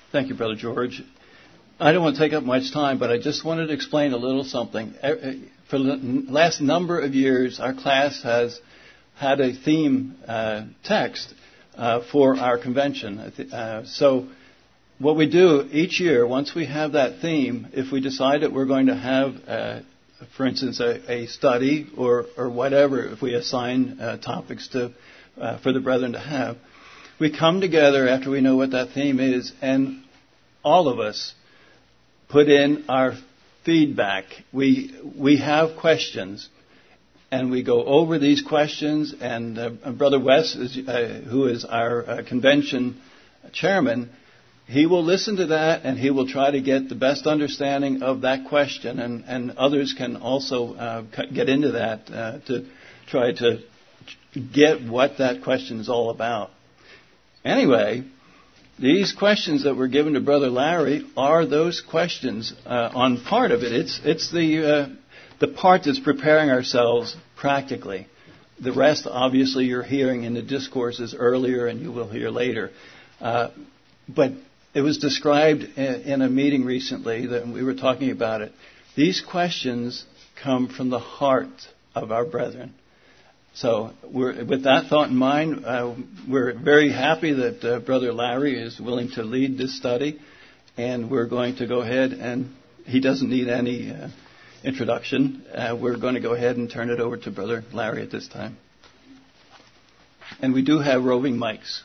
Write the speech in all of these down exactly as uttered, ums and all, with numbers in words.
Thank you, Brother George. I don't want to take up much time, but I just wanted to explain a little something. For the last number of years, our class has had a theme uh, text uh, for our convention. Uh, so what we do each year, once we have that theme, if we decide that we're going to have, uh, for instance, a, a study or, or whatever, if we assign uh, topics to uh, for the brethren to have, we come together after we know what that theme is, and all of us put in our feedback. We we have questions, and we go over these questions. And uh, Brother Wes, is, uh, who is our uh, convention chairman, he will listen to that, and he will try to get the best understanding of that question. And, and others can also uh, get into that uh, to try to get what that question is all about. Anyway, these questions that were given to Brother Larry are those questions uh, on part of it. It's it's the uh, the part that's preparing ourselves practically. The rest, obviously, you're hearing in the discourses earlier, and you will hear later. Uh, but it was described in, in a meeting recently that we were talking about it. These questions come from the heart of our brethren. So we're, with that thought in mind, uh, we're very happy that uh, Brother Larry is willing to lead this study, and we're going to go ahead, and he doesn't need any uh, introduction. Uh, we're going to go ahead and turn it over to Brother Larry at this time. And we do have roving mics.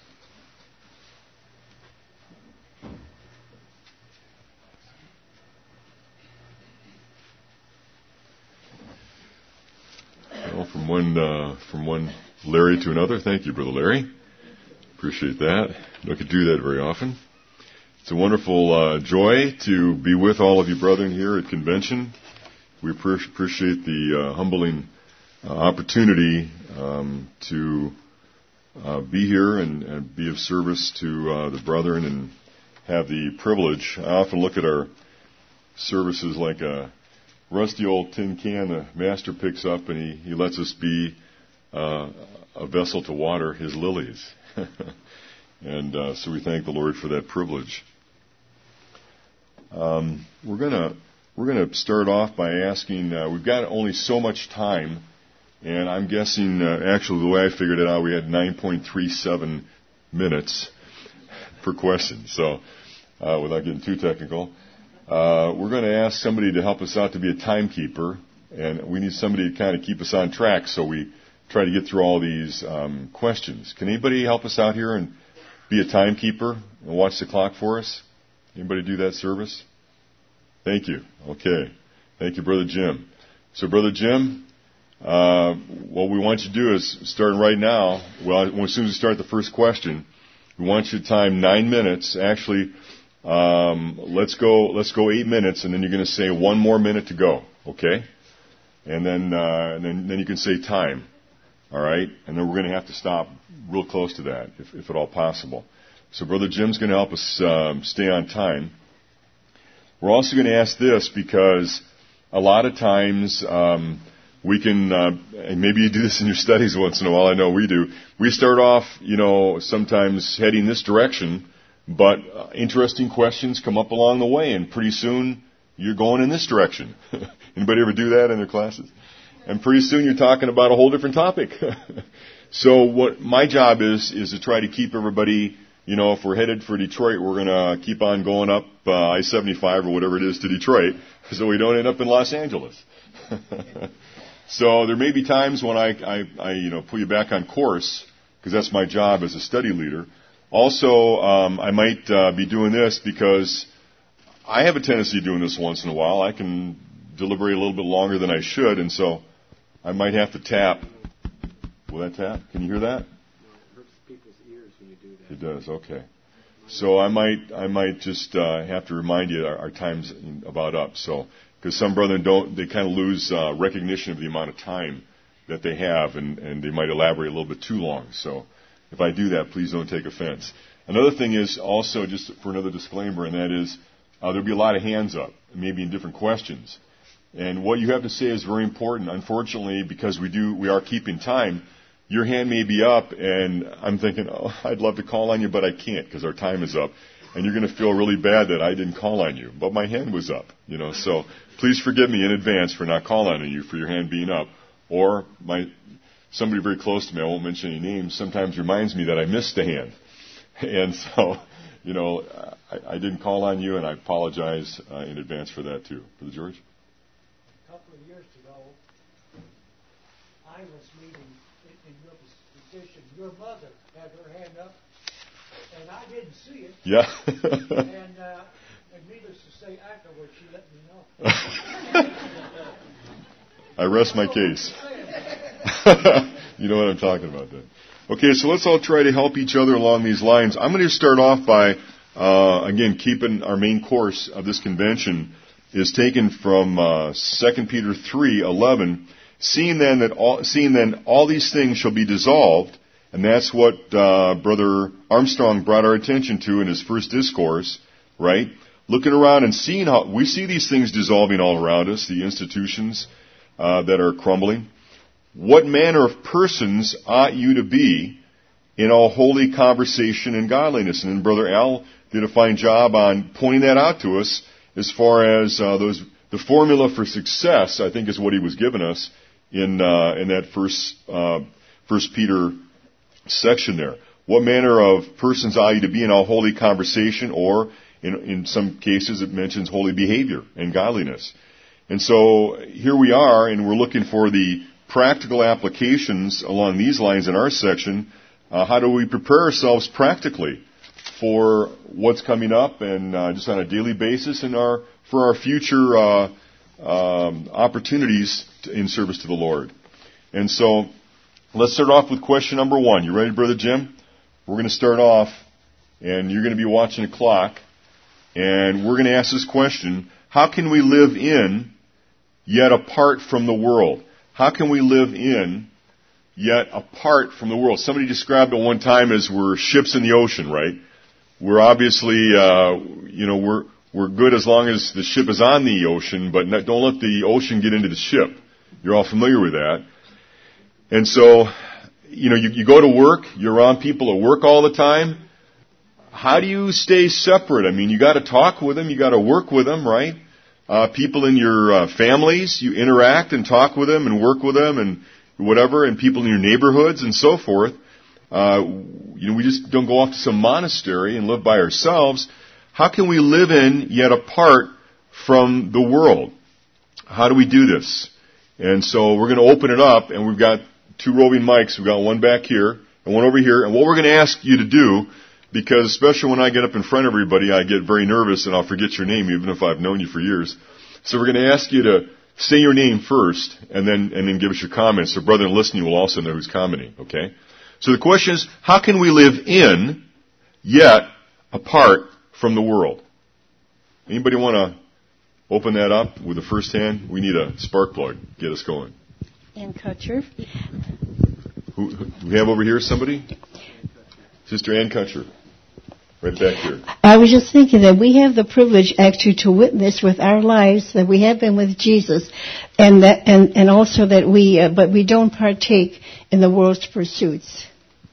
Well, from one uh, from one Larry to another. Thank you, Brother Larry. Appreciate that. Don't get to do that very often. It's a wonderful uh, joy to be with all of you brethren here at convention. We pre- appreciate the uh, humbling uh, opportunity um, to uh, be here and, and be of service to uh, the brethren and have the privilege. I often look at our services like a rusty old tin can the master picks up, and he, he lets us be uh, a vessel to water his lilies. and uh, so we thank the Lord for that privilege. Um, we're gonna we're gonna start off by asking. Uh, we've got only so much time, and I'm guessing uh, actually the way I figured it out, we had nine point three seven minutes per question. So uh, without getting too technical. Uh, we're going to ask somebody to help us out to be a timekeeper, and we need somebody to kind of keep us on track, so we try to get through all these um, questions. Can anybody help us out here and be a timekeeper and watch the clock for us? Anybody do that service? Thank you. Okay. Thank you, Brother Jim. So, Brother Jim, uh, what we want you to do is, starting right now, well, as soon as we start the first question, we want you to time nine minutes. Actually, Um, let's go, let's go eight minutes, and then you're going to say one more minute to go, okay? And then, uh, and then, then you can say time, all right? And then we're going to have to stop real close to that, if, if at all possible. So Brother Jim's going to help us um, stay on time. We're also going to ask this because a lot of times um, we can, uh, and maybe you do this in your studies once in a while, I know we do, we start off, you know, sometimes heading this direction, but uh, interesting questions come up along the way, and pretty soon you're going in this direction. Anybody ever do that in their classes? And pretty soon you're talking about a whole different topic. So what my job is, is to try to keep everybody, you know, if we're headed for Detroit, we're going to keep on going up uh, I seventy-five or whatever it is to Detroit, so we don't end up in Los Angeles. So there may be times when I, I, I you know, put you back on course, because that's my job as a study leader. Also, um, I might uh, be doing this because I have a tendency of doing this once in a while. I can deliberate a little bit longer than I should, and so I might have to tap. Will that tap? Can you hear that? It hurts people's ears when you do that. It does, okay. So I might I might just uh, have to remind you our, our time's about up. So because some brethren don't, they kind of lose uh, recognition of the amount of time that they have, and, and they might elaborate a little bit too long. So if I do that, please don't take offense. Another thing is also, just for another disclaimer, and that is uh, there'll be a lot of hands up, maybe in different questions. And what you have to say is very important. Unfortunately, because we do, we are keeping time, your hand may be up, and I'm thinking, oh, I'd love to call on you, but I can't because our time is up. and you're going to feel really bad that I didn't call on you, but my hand was up, you know. So please forgive me in advance for not calling on you for your hand being up. Or my somebody very close to me, I won't mention any names, sometimes reminds me that I missed a hand, and so you know I, I didn't call on you, and I apologize uh, in advance for that too. Brother George. A couple of years ago, I was meeting in, in your position. Your mother had her hand up. And I didn't see it. Yeah. and, uh, and needless to say, afterwards, she let me know. I rest my case. You know what I'm talking about then. Okay, so let's all try to help each other along these lines. I'm going to start off by, uh, again, keeping our main course of this convention is taken from uh, Second Peter three eleven. Seeing then that all, seeing then all these things shall be dissolved. And that's what uh, Brother Armstrong brought our attention to in his first discourse, right? Looking around and seeing how we see these things dissolving all around us, the institutions uh, that are crumbling. What manner of persons ought you to be in all holy conversation and godliness? And then Brother Al did a fine job on pointing that out to us as far as uh, those the formula for success, I think, is what he was giving us in uh, in that first uh, First Peter section there. What manner of persons ought you to be in all holy conversation, or in, in some cases it mentions holy behavior and godliness. And so here we are, and we're looking for the practical applications along these lines in our section. Uh, how do we prepare ourselves practically for what's coming up, and uh, just on a daily basis, and our for our future uh, um, opportunities to, in service to the Lord. And so let's start off with question number one. You ready, Brother Jim? We're going to start off, and you're going to be watching the clock, and we're going to ask this question: how can we live in, yet apart from the world? How can we live in, yet apart from the world? Somebody described it one time as we're ships in the ocean, right? We're obviously, uh, you know, we're we're good as long as the ship is on the ocean, but not, don't let the ocean get into the ship. You're all familiar with that. And so, you know, you, you go to work, you're around people at work all the time. How do you stay separate? I mean, you got to talk with them, you got to work with them, right? Uh, people in your uh, families, you interact and talk with them and work with them and whatever, and people in your neighborhoods and so forth. Uh, you know, we just don't go off to some monastery and live by ourselves. How can we live in yet apart from the world? How do we do this? And so we're going to open it up, and we've got two roving mics. We've got one back here and one over here. And what we're going to ask you to do, because especially when I get up in front of everybody, I get very nervous and I'll forget your name even if I've known you for years. So we're going to ask you to say your name first and then and then give us your comments. So brother listening will also know who's commenting, okay? So the question is, how can we live in, yet apart from the world? Anybody want to open that up with the first hand? We need a spark plug. Get us going. Ann Kutcher. Who, who we have over here somebody? Sister Ann Kutcher. Right back here. I was just thinking that we have the privilege actually to witness with our lives that we have been with Jesus, and that, and, and also that we, uh, but we don't partake in the world's pursuits.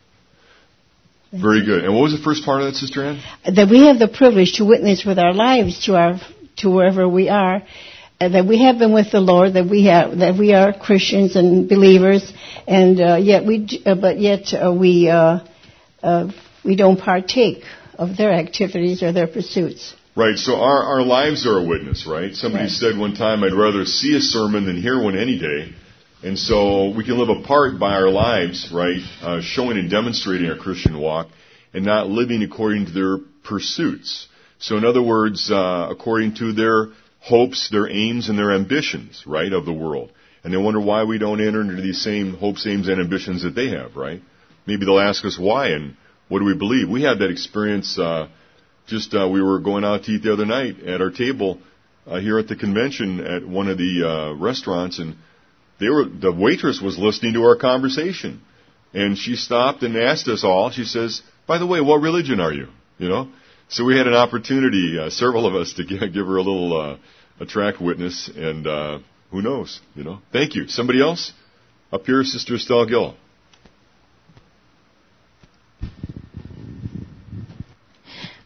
Very good. And what was the first part of that, Sister Ann? That we have the privilege to witness with our lives to our to wherever we are, uh, that we have been with the Lord, that we have that we are Christians and believers, and uh, yet we, uh, but yet uh, we uh, uh, we don't partake of their activities or their pursuits. Right. So our our lives are a witness, right? Somebody Right. said one time, "I'd rather see a sermon than hear one any day." And so we can live apart by our lives, right, uh, showing and demonstrating our Christian walk and not living according to their pursuits. So in other words, uh, according to their hopes, their aims, and their ambitions, right, of the world. And they wonder why we don't enter into these same hopes, aims, and ambitions that they have, right? Maybe they'll ask us why and what do we believe. We had that experience, uh, just uh, we were going out to eat the other night at our table uh, here at the convention at one of the uh, restaurants, and They were, the waitress was listening to our conversation, and she stopped and asked us all. She says, "By the way, what religion are you?" You know, so we had an opportunity, uh, several of us, to give, give her a little uh, a track witness, and uh, who knows? You know, thank you. Somebody else up here, Sister Estelle Gill.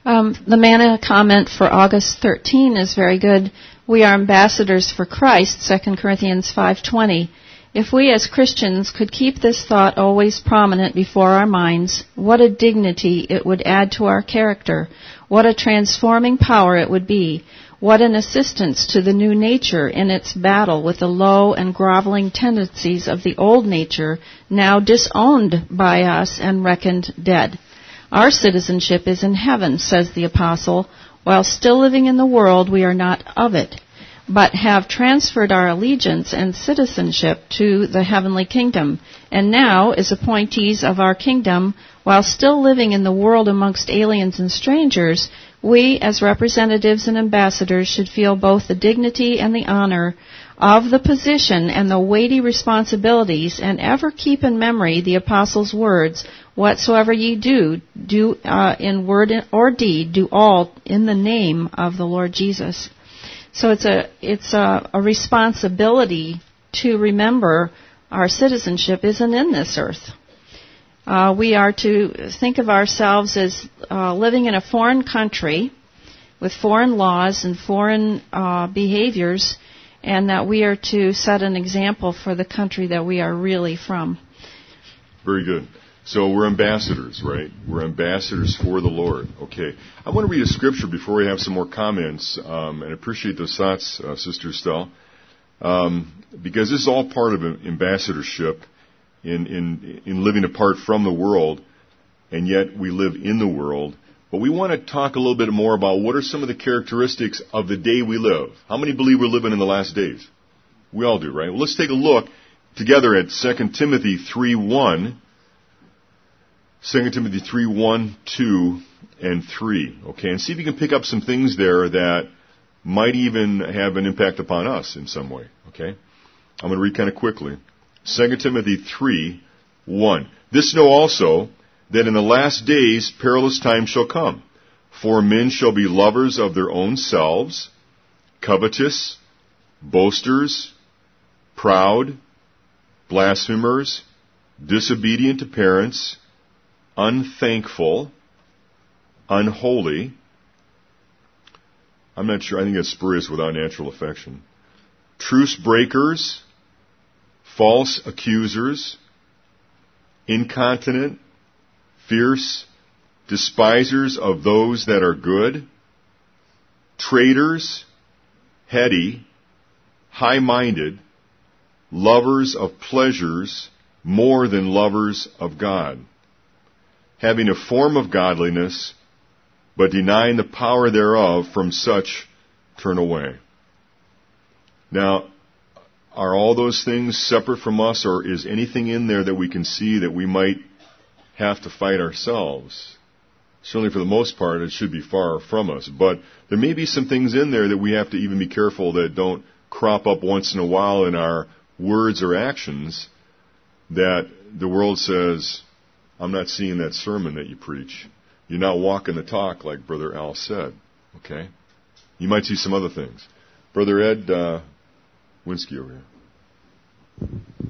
Um, the manna comment for August thirteenth is very good. We are ambassadors for Christ, Second Corinthians five twenty. If we as Christians could keep this thought always prominent before our minds, what a dignity it would add to our character. What a transforming power it would be. What an assistance to the new nature in its battle with the low and groveling tendencies of the old nature, now disowned by us and reckoned dead. Our citizenship is in heaven, says the apostle. While still living in the world, we are not of it, but have transferred our allegiance and citizenship to the heavenly kingdom, and now, as appointees of our kingdom, while still living in the world amongst aliens and strangers, we, as representatives and ambassadors, should feel both the dignity and the honor of the position and the weighty responsibilities, and ever keep in memory the apostles' words, whatsoever ye do, do uh, in word or deed, do all in the name of the Lord Jesus. So it's a it's a, a responsibility to remember our citizenship isn't in this earth. Uh, we are to think of ourselves as uh, living in a foreign country with foreign laws and foreign uh, behaviors, and that we are to set an example for the country that we are really from. Very good. So we're ambassadors, right? We're ambassadors for the Lord. Okay. I want to read a scripture before we have some more comments, um, and appreciate those thoughts, uh, Sister Estelle, um, because this is all part of ambassadorship in, in, in living apart from the world, and yet we live in the world. But we want to talk a little bit more about what are some of the characteristics of the day we live. How many believe we're living in the last days? We all do, right? Well, let's take a look together at Second Timothy three one. Second Timothy three one, two, and three. Okay, and see if you can pick up some things there that might even have an impact upon us in some way. Okay? I'm going to read kind of quickly. Second Timothy three one. This know also, that in the last days perilous times shall come. For men shall be lovers of their own selves, covetous, boasters, proud, blasphemers, disobedient to parents, unthankful, unholy. I'm not sure. I think that's spurious without natural affection. Truce breakers, false accusers, incontinent, fierce, despisers of those that are good, traitors, heady, high-minded, lovers of pleasures more than lovers of God, having a form of godliness, but denying the power thereof, from such turn away. Now, are all those things separate from us, or is anything in there that we can see that we might have to fight ourselves? Certainly for the most part, it should be far from us. But there may be some things in there that we have to even be careful that don't crop up once in a while in our words or actions, that the world says, I'm not seeing that sermon that you preach. You're not walking the talk like Brother Al said. Okay? You might see some other things. Brother Ed uh, Winsky over here.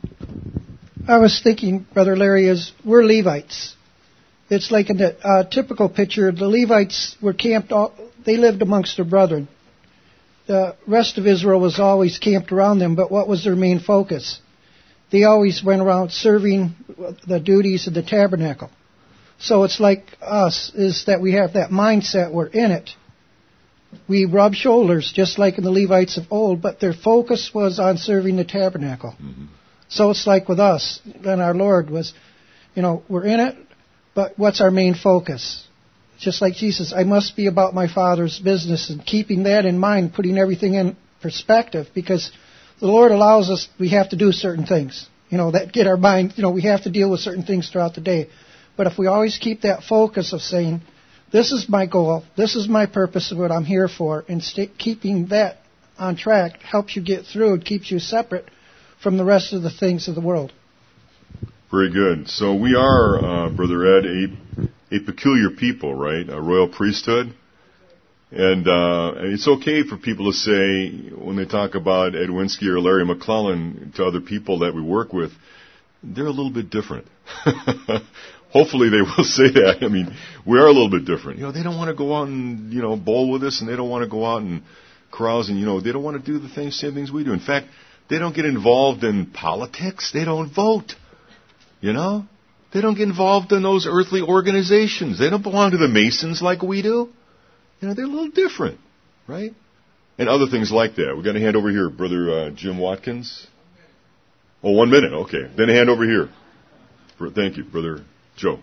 I was thinking, Brother Larry, is we're Levites. It's like in the uh, typical picture, the Levites were camped, all, they lived amongst their brethren. The rest of Israel was always camped around them, but what was their main focus? They always went around serving the duties of the tabernacle. So it's like us, is that we have that mindset, we're in it. We rub shoulders, just like in the Levites of old, but their focus was on serving the tabernacle. Mm-hmm. So it's like with us, then our Lord was, you know, we're in it, but what's our main focus? Just like Jesus, I must be about my Father's business, and keeping that in mind, putting everything in perspective, because the Lord allows us, we have to do certain things, you know, that get our mind, you know, we have to deal with certain things throughout the day. But if we always keep that focus of saying, this is my goal, this is my purpose of what I'm here for, and stay, keeping that on track helps you get through, it keeps you separate from the rest of the things of the world. Very good. So we are, uh, Brother Ed, a, a peculiar people, right? A royal priesthood. And uh, it's okay for people to say, when they talk about Ed Winsky or Larry McClellan to other people that we work with, they're a little bit different. hopefully they will say that. I mean, we are a little bit different. You know, they don't want to go out and, you know, bowl with us, and they don't want to go out and carouse, and, you know, they don't want to do the things, same things we do. In fact, they don't get involved in politics. They don't vote. You know? They don't get involved in those earthly organizations. They don't belong to the Masons like we do. You know, they're a little different, right? And other things like that. We've got a hand over here, Brother uh, Jim Watkins. Oh, one minute. Okay. Then a hand over here. Thank you, Brother Joe.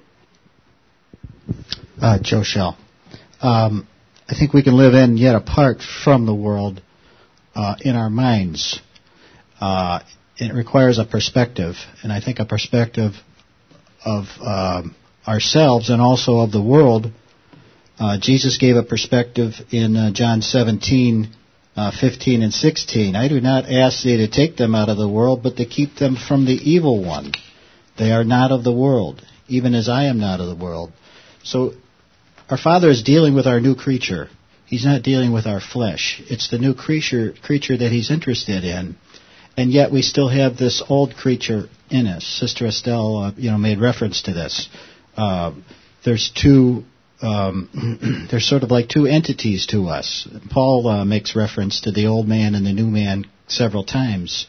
Uh, Joe Shell. Um, I think we can live in yet apart from the world uh, in our minds. Uh, it requires a perspective, and I think a perspective of uh, ourselves and also of the world. Uh, Jesus gave a perspective in uh, John seventeen, uh, fifteen and sixteen. I do not ask thee to take them out of the world, but to keep them from the evil one. They are not of the world, even as I am not of the world. So our Father is dealing with our new creature. He's not dealing with our flesh. It's the new creature creature that He's interested in. And yet we still have this old creature in us. Sister Estelle, uh, you know, made reference to this. Uh, there's two, um, there's sort of like two entities to us. Paul uh, makes reference to the old man and the new man several times.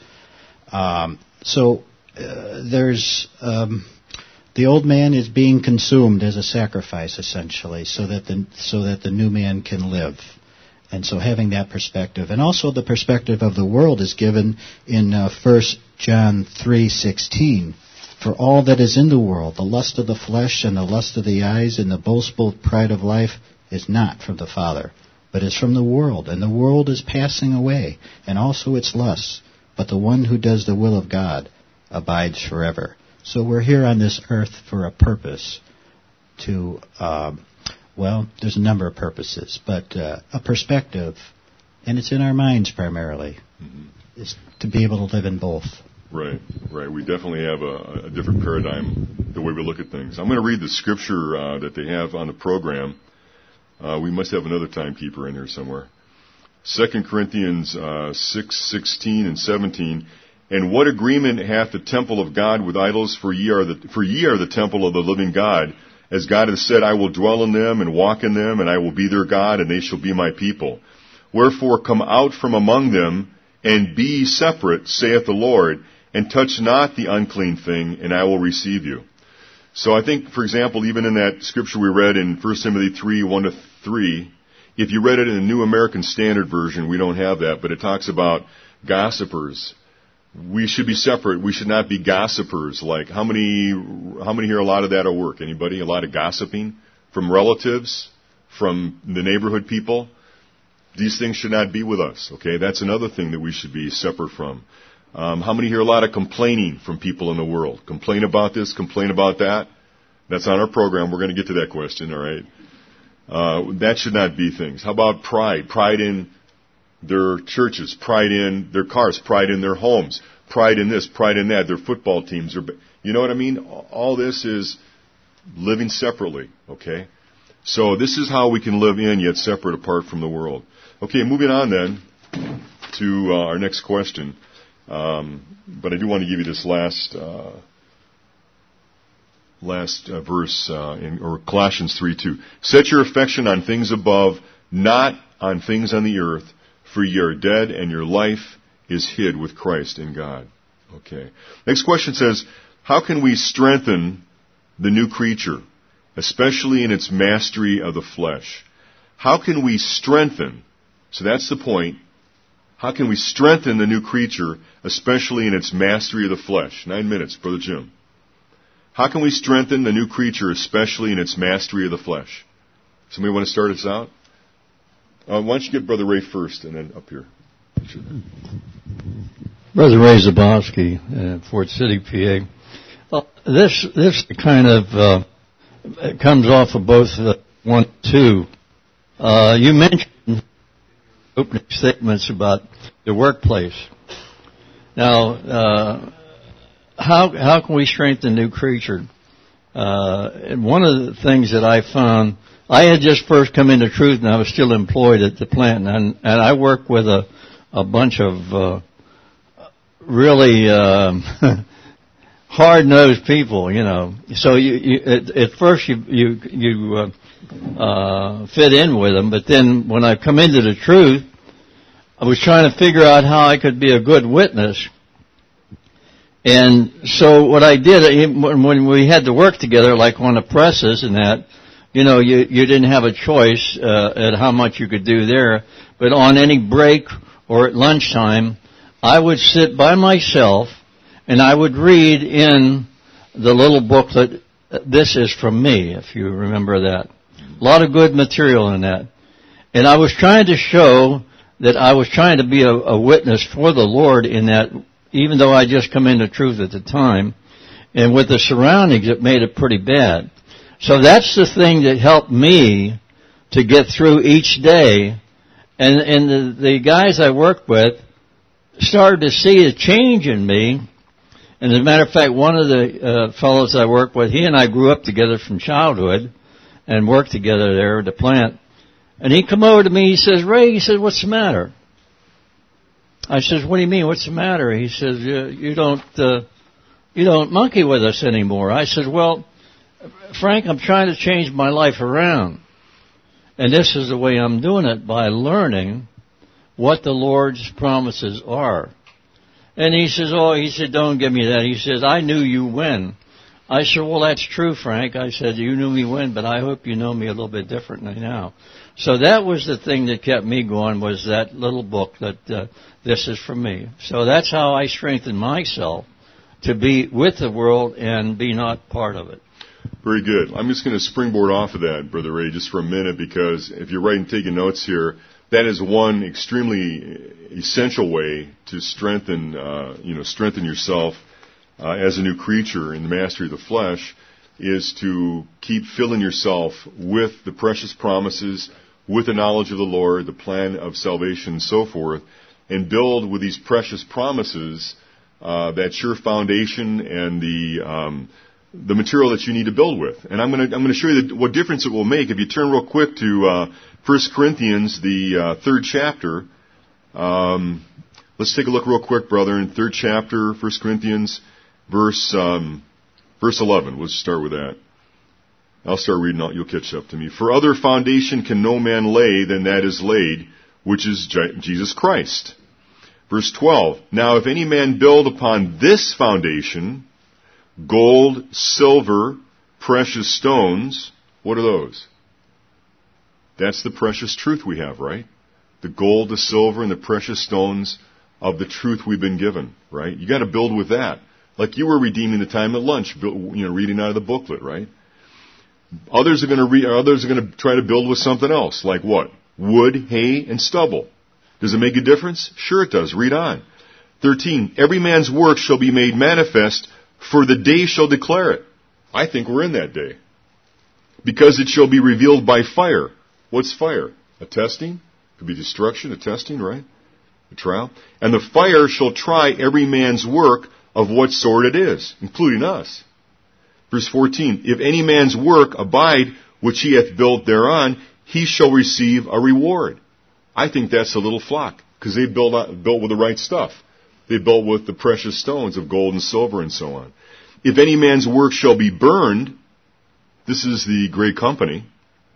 Um, so uh, there's um, the old man is being consumed as a sacrifice, essentially, so that the so that the new man can live. And so having that perspective, and also the perspective of the world is given in uh, First John three sixteen. For all that is in the world, the lust of the flesh and the lust of the eyes and the boastful pride of life is not from the Father, but is from the world. And the world is passing away, and also its lusts. But the one who does the will of God abides forever. So we're here on this earth for a purpose to... Uh, Well, there's a number of purposes, but uh, a perspective, and it's in our minds primarily, mm-hmm. is to be able to live in both. Right, right. We definitely have a, a different paradigm, the way we look at things. I'm going to read the scripture uh, that they have on the program. Uh, we must have another timekeeper in here somewhere. Second Corinthians uh, six sixteen and seventeen. And what agreement hath the temple of God with idols? For ye are the for ye are the temple of the living God. As God has said, I will dwell in them and walk in them, and I will be their God, and they shall be my people. Wherefore come out from among them, and be ye separate, saith the Lord, and touch not the unclean thing, and I will receive you. So I think, for example, even in that scripture we read in First Timothy three, one to three, if you read it in the New American Standard Version, we don't have that, but it talks about gossipers. We should be separate. We should not be gossipers. Like, how many, how many hear a lot of that at work? Anybody? A lot of gossiping from relatives, from the neighborhood people? These things should not be with us, okay? That's another thing that we should be separate from. Um, how many hear a lot of complaining from people in the world? Complain about this, complain about that? That's on our program. We're going to get to that question, all right? Uh, that should not be things. How about pride? Pride in their churches, pride in their cars, pride in their homes, pride in this, pride in that, their football teams. Are, you know what I mean? All this is living separately, okay? So this is how we can live in yet separate apart from the world. Okay, moving on then to uh, our next question. Um, but I do want to give you this last uh, last uh, verse uh, in or Colossians three two. Set your affection on things above, not on things on the earth. For ye are dead, and your life is hid with Christ in God. Okay. Next question says, how can we strengthen the new creature, especially in its mastery of the flesh? How can we strengthen, so that's the point, how can we strengthen the new creature, especially in its mastery of the flesh? Nine minutes, Brother Jim. How can we strengthen the new creature, especially in its mastery of the flesh? Somebody want to start us out? Uh, why don't you get Brother Ray first, and then up here. Brother Ray Zabowski, uh, Fort City, P A. Well, this this kind of uh, it comes off of both uh, one and two. Uh, you mentioned opening statements about the workplace. Now, uh, how how can we strengthen the new creature? Uh, and one of the things that I found. I had just first come into Truth, and I was still employed at the plant, and, and I worked with a, a bunch of uh, really um, hard-nosed people, you know. So you, you at, at first you you you uh, uh, fit in with them, but then when I come into the truth, I was trying to figure out how I could be a good witness. And so what I did, when we had to work together, like on the presses and that, you know, you, you didn't have a choice uh, at how much you could do there. But on any break or at lunchtime, I would sit by myself and I would read in the little booklet, "This is from me," if you remember that. A lot of good material in that. And I was trying to show that I was trying to be a, a witness for the Lord in that, even though I just come into truth at the time. And with the surroundings, it made it pretty bad. So that's the thing that helped me to get through each day. And, and the, the guys I worked with started to see a change in me. And as a matter of fact, one of the uh, fellows I worked with, he and I grew up together from childhood and worked together there at the plant. And he come over to me, he says, "Ray," he says, "what's the matter?" I says, "What do you mean, what's the matter?" He says, you, you don't, uh, you don't monkey with us anymore. I said, "Well, Frank, I'm trying to change my life around. And this is the way I'm doing it, by learning what the Lord's promises are." And he says, "Oh," he said, "don't give me that." He says, "I knew you when." I said, "Well, that's true, Frank." I said, "You knew me when, but I hope you know me a little bit differently now." So that was the thing that kept me going, was that little book that uh, "This is from me." So that's how I strengthened myself to be with the world and be not part of it. Very good. I'm just going to springboard off of that, Brother Ray, just for a minute, because if you're writing, taking notes here, that is one extremely essential way to strengthen, uh, you know, strengthen yourself uh, as a new creature in the mastery of the flesh, is to keep filling yourself with the precious promises, with the knowledge of the Lord, the plan of salvation, and so forth, and build with these precious promises uh, that sure foundation and the um, the material that you need to build with. And I'm going to I'm going to show you the, what difference it will make if you turn real quick to uh, First Corinthians, the uh, third chapter. Um, let's take a look real quick, brother, in third chapter, First Corinthians, verse um, verse eleven. Let's start with that. I'll start reading out, you'll catch up to me. "For other foundation can no man lay than that is laid, which is Jesus Christ." Verse twelve, "Now if any man build upon this foundation, gold, silver, precious stones," what are those? That's the precious truth we have, right? The gold, the silver, and the precious stones of the truth we've been given, right? You got to build with that. Like you were redeeming the time at lunch, you know, reading out of the booklet, right? Others are going to re- others are going to try to build with something else, like what? Wood, hay, and stubble. Does it make a difference? Sure it does. Read on. thirteen, "Every man's work shall be made manifest, for the day shall declare it." I think we're in that day. "Because it shall be revealed by fire." What's fire? A testing? Could be destruction, a testing, right? A trial. "And the fire shall try every man's work of what sort it is," including us. Verse fourteen, "If any man's work abide, which he hath built thereon, he shall receive a reward." I think that's the little flock, because they built, built with the right stuff. They built with the precious stones of gold and silver and so on. "If any man's work shall be burned," this is the great company,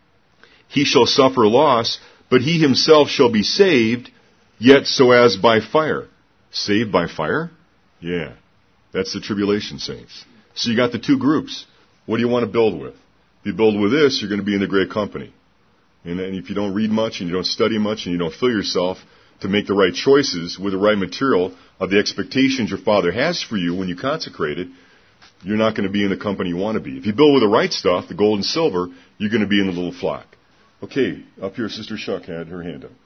"he shall suffer loss, but he himself shall be saved, yet so as by fire." Saved by fire? Yeah, that's the tribulation saints. So you got the two groups. What do you want to build with? If you build with this, you're going to be in the great company. And, and if you don't read much and you don't study much and you don't fill yourself to make the right choices with the right material of the expectations your Father has for you when you consecrate it, you're not going to be in the company you want to be. If you build with the right stuff, the gold and silver, you're going to be in the little flock. Okay, up here, Sister Shuck had her hand up.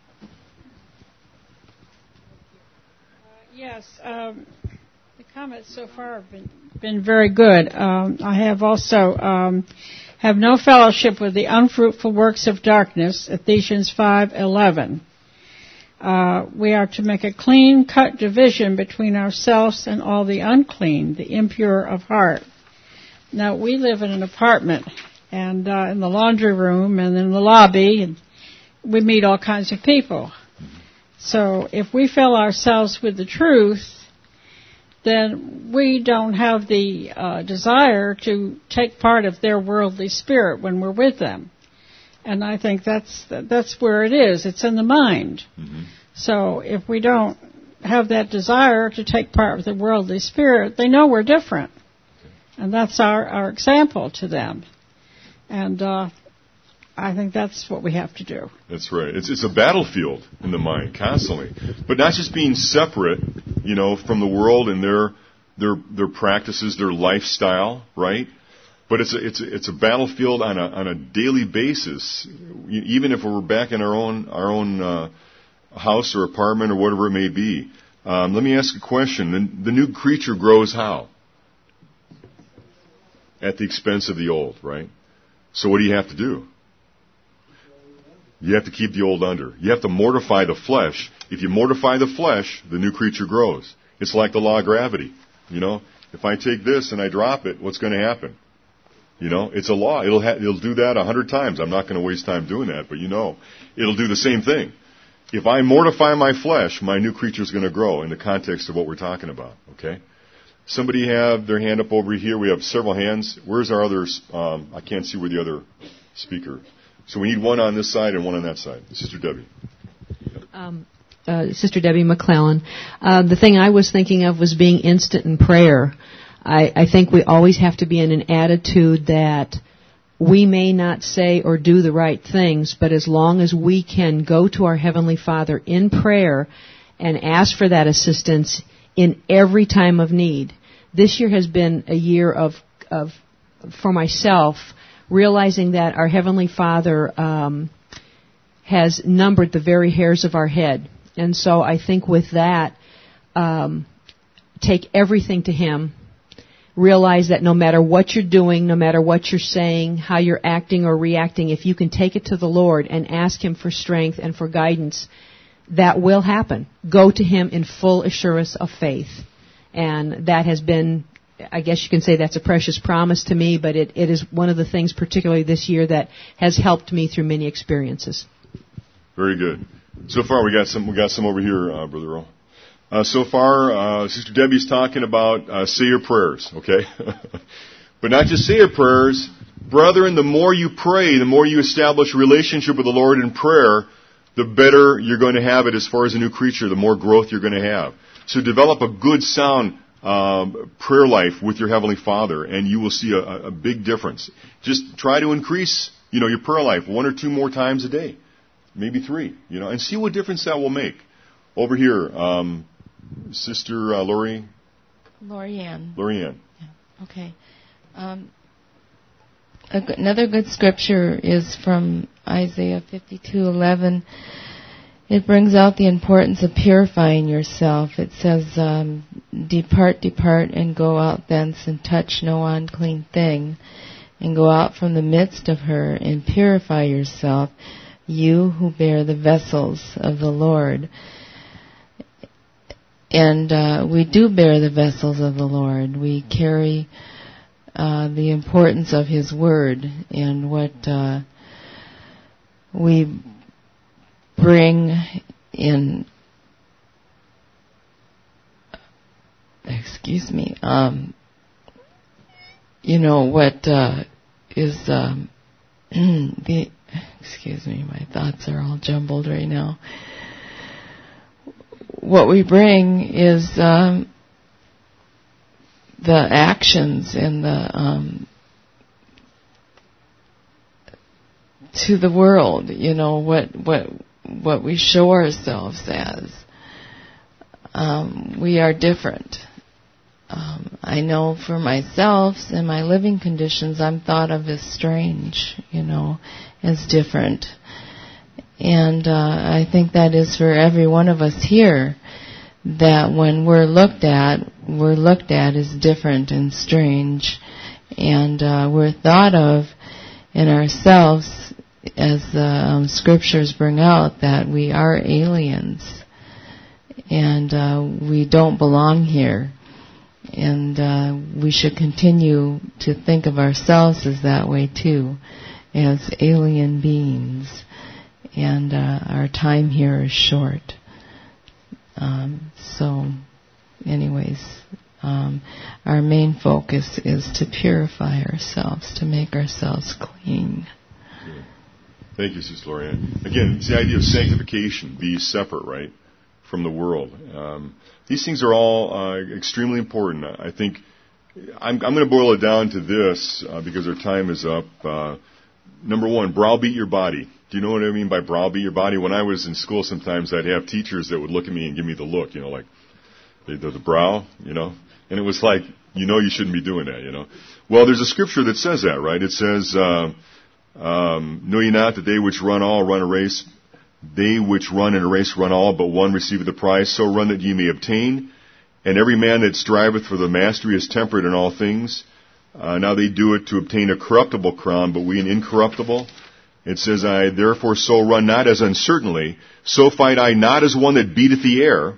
Uh, yes, um, the comments so far have been, been very good. Um, I have also um, have no fellowship with the unfruitful works of darkness, Ephesians five eleven. Uh, we are to make a clean-cut division between ourselves and all the unclean, the impure of heart. Now, we live in an apartment, and uh, in the laundry room and in the lobby, and we meet all kinds of people. So if we fill ourselves with the truth, then we don't have the uh, desire to take part of their worldly spirit when we're with them. And I think that's that's where it is. It's in the mind. Mm-hmm. So if we don't have that desire to take part with the worldly spirit, they know we're different. And that's our, our example to them. And uh, I think that's what we have to do. That's right. It's it's a battlefield in the mind constantly, but not just being separate, you know, from the world and their their their practices, their lifestyle, right? But it's a, it's a, it's a battlefield on a on a daily basis. Even if we're back in our own our own uh, house or apartment or whatever it may be. Um, let me ask a question: the, the new creature grows how? At the expense of the old, right? So what do you have to do? You have to keep the old under. You have to mortify the flesh. If you mortify the flesh, the new creature grows. It's like the law of gravity. You know, if I take this and I drop it, what's going to happen? You know, it's a law. It'll ha- it'll do that a hundred times. I'm not going to waste time doing that, but you know, it'll do the same thing. If I mortify my flesh, my new creature is going to grow in the context of what we're talking about. Okay. Somebody have their hand up over here. We have several hands. Where's our other? Um, I can't see where the other speaker. So we need one on this side and one on that side. Sister Debbie. Um, uh, Sister Debbie McClellan. Uh, the thing I was thinking of was being instant in prayer. I, I think we always have to be in an attitude that we may not say or do the right things, but as long as we can go to our Heavenly Father in prayer and ask for that assistance in every time of need. This year has been a year of, of for myself, realizing that our Heavenly Father um, has numbered the very hairs of our head. And so I think with that, um, take everything to Him. Realize that no matter what you're doing, no matter what you're saying, how you're acting or reacting, if you can take it to the Lord and ask Him for strength and for guidance, that will happen. Go to Him in full assurance of faith. And that has been, I guess you can say that's a precious promise to me, but it, it is one of the things, particularly this year, that has helped me through many experiences. Very good. So far, we got some. We got some over here, uh, Brother Earl. Uh, so far, uh, Sister Debbie's talking about uh, say your prayers, okay? But not just say your prayers, brethren. The more you pray, the more you establish a relationship with the Lord in prayer, the better you're going to have it as far as a new creature, the more growth you're going to have. So develop a good, sound um, prayer life with your Heavenly Father, and you will see a, a big difference. Just try to increase, you know, your prayer life one or two more times a day, maybe three, you know, and see what difference that will make. Over here, um, Sister uh, Lori. Lori Ann. Lori Ann. Yeah. Okay. Um, a good, another good scripture is from Isaiah fifty-two eleven. It brings out the importance of purifying yourself. It says, um, depart, depart, and go out thence, and touch no unclean thing, and go out from the midst of her, and purify yourself, you who bear the vessels of the Lord. And uh, we do bear the vessels of the Lord. We carry uh, the importance of His Word and what uh, we bring in, excuse me, um, you know, what uh, is, um, the, excuse me, my thoughts are all jumbled right now. What we bring is um, the actions and the um, to the world, you know, what what what we show ourselves as. Um, we are different. Um, I know for myself and my living conditions, I'm thought of as strange, you know, as different. And uh, I think that is for every one of us here, that when we're looked at, we're looked at as different and strange. And uh, we're thought of in ourselves, as the um, scriptures bring out, that we are aliens. And uh, we don't belong here. And uh, we should continue to think of ourselves as that way too, as alien beings. And uh, our time here is short. Um, so, anyways, Um, our main focus is to purify ourselves, to make ourselves clean. Thank you, Sister Lorianne. Again, it's the idea of sanctification, be separate, right, from the world. Um, these things are all uh, extremely important. I think I'm, I'm going to boil it down to this uh, because our time is up. Uh, number one, browbeat your body. Do you know what I mean by browbeat your body? When I was in school, sometimes I'd have teachers that would look at me and give me the look, you know, like the, the, the brow, you know, and it was like, you know, you shouldn't be doing that, you know. Well, there's a scripture that says that, right? It says, uh, um, know ye not that they which run all run a race, they which run in a race run all, but one receiveth the prize. So run that ye may obtain. And every man that striveth for the mastery is temperate in all things. Uh, now they do it to obtain a corruptible crown, but we an incorruptible. It says, I therefore so run not as uncertainly, so fight I not as one that beateth the air,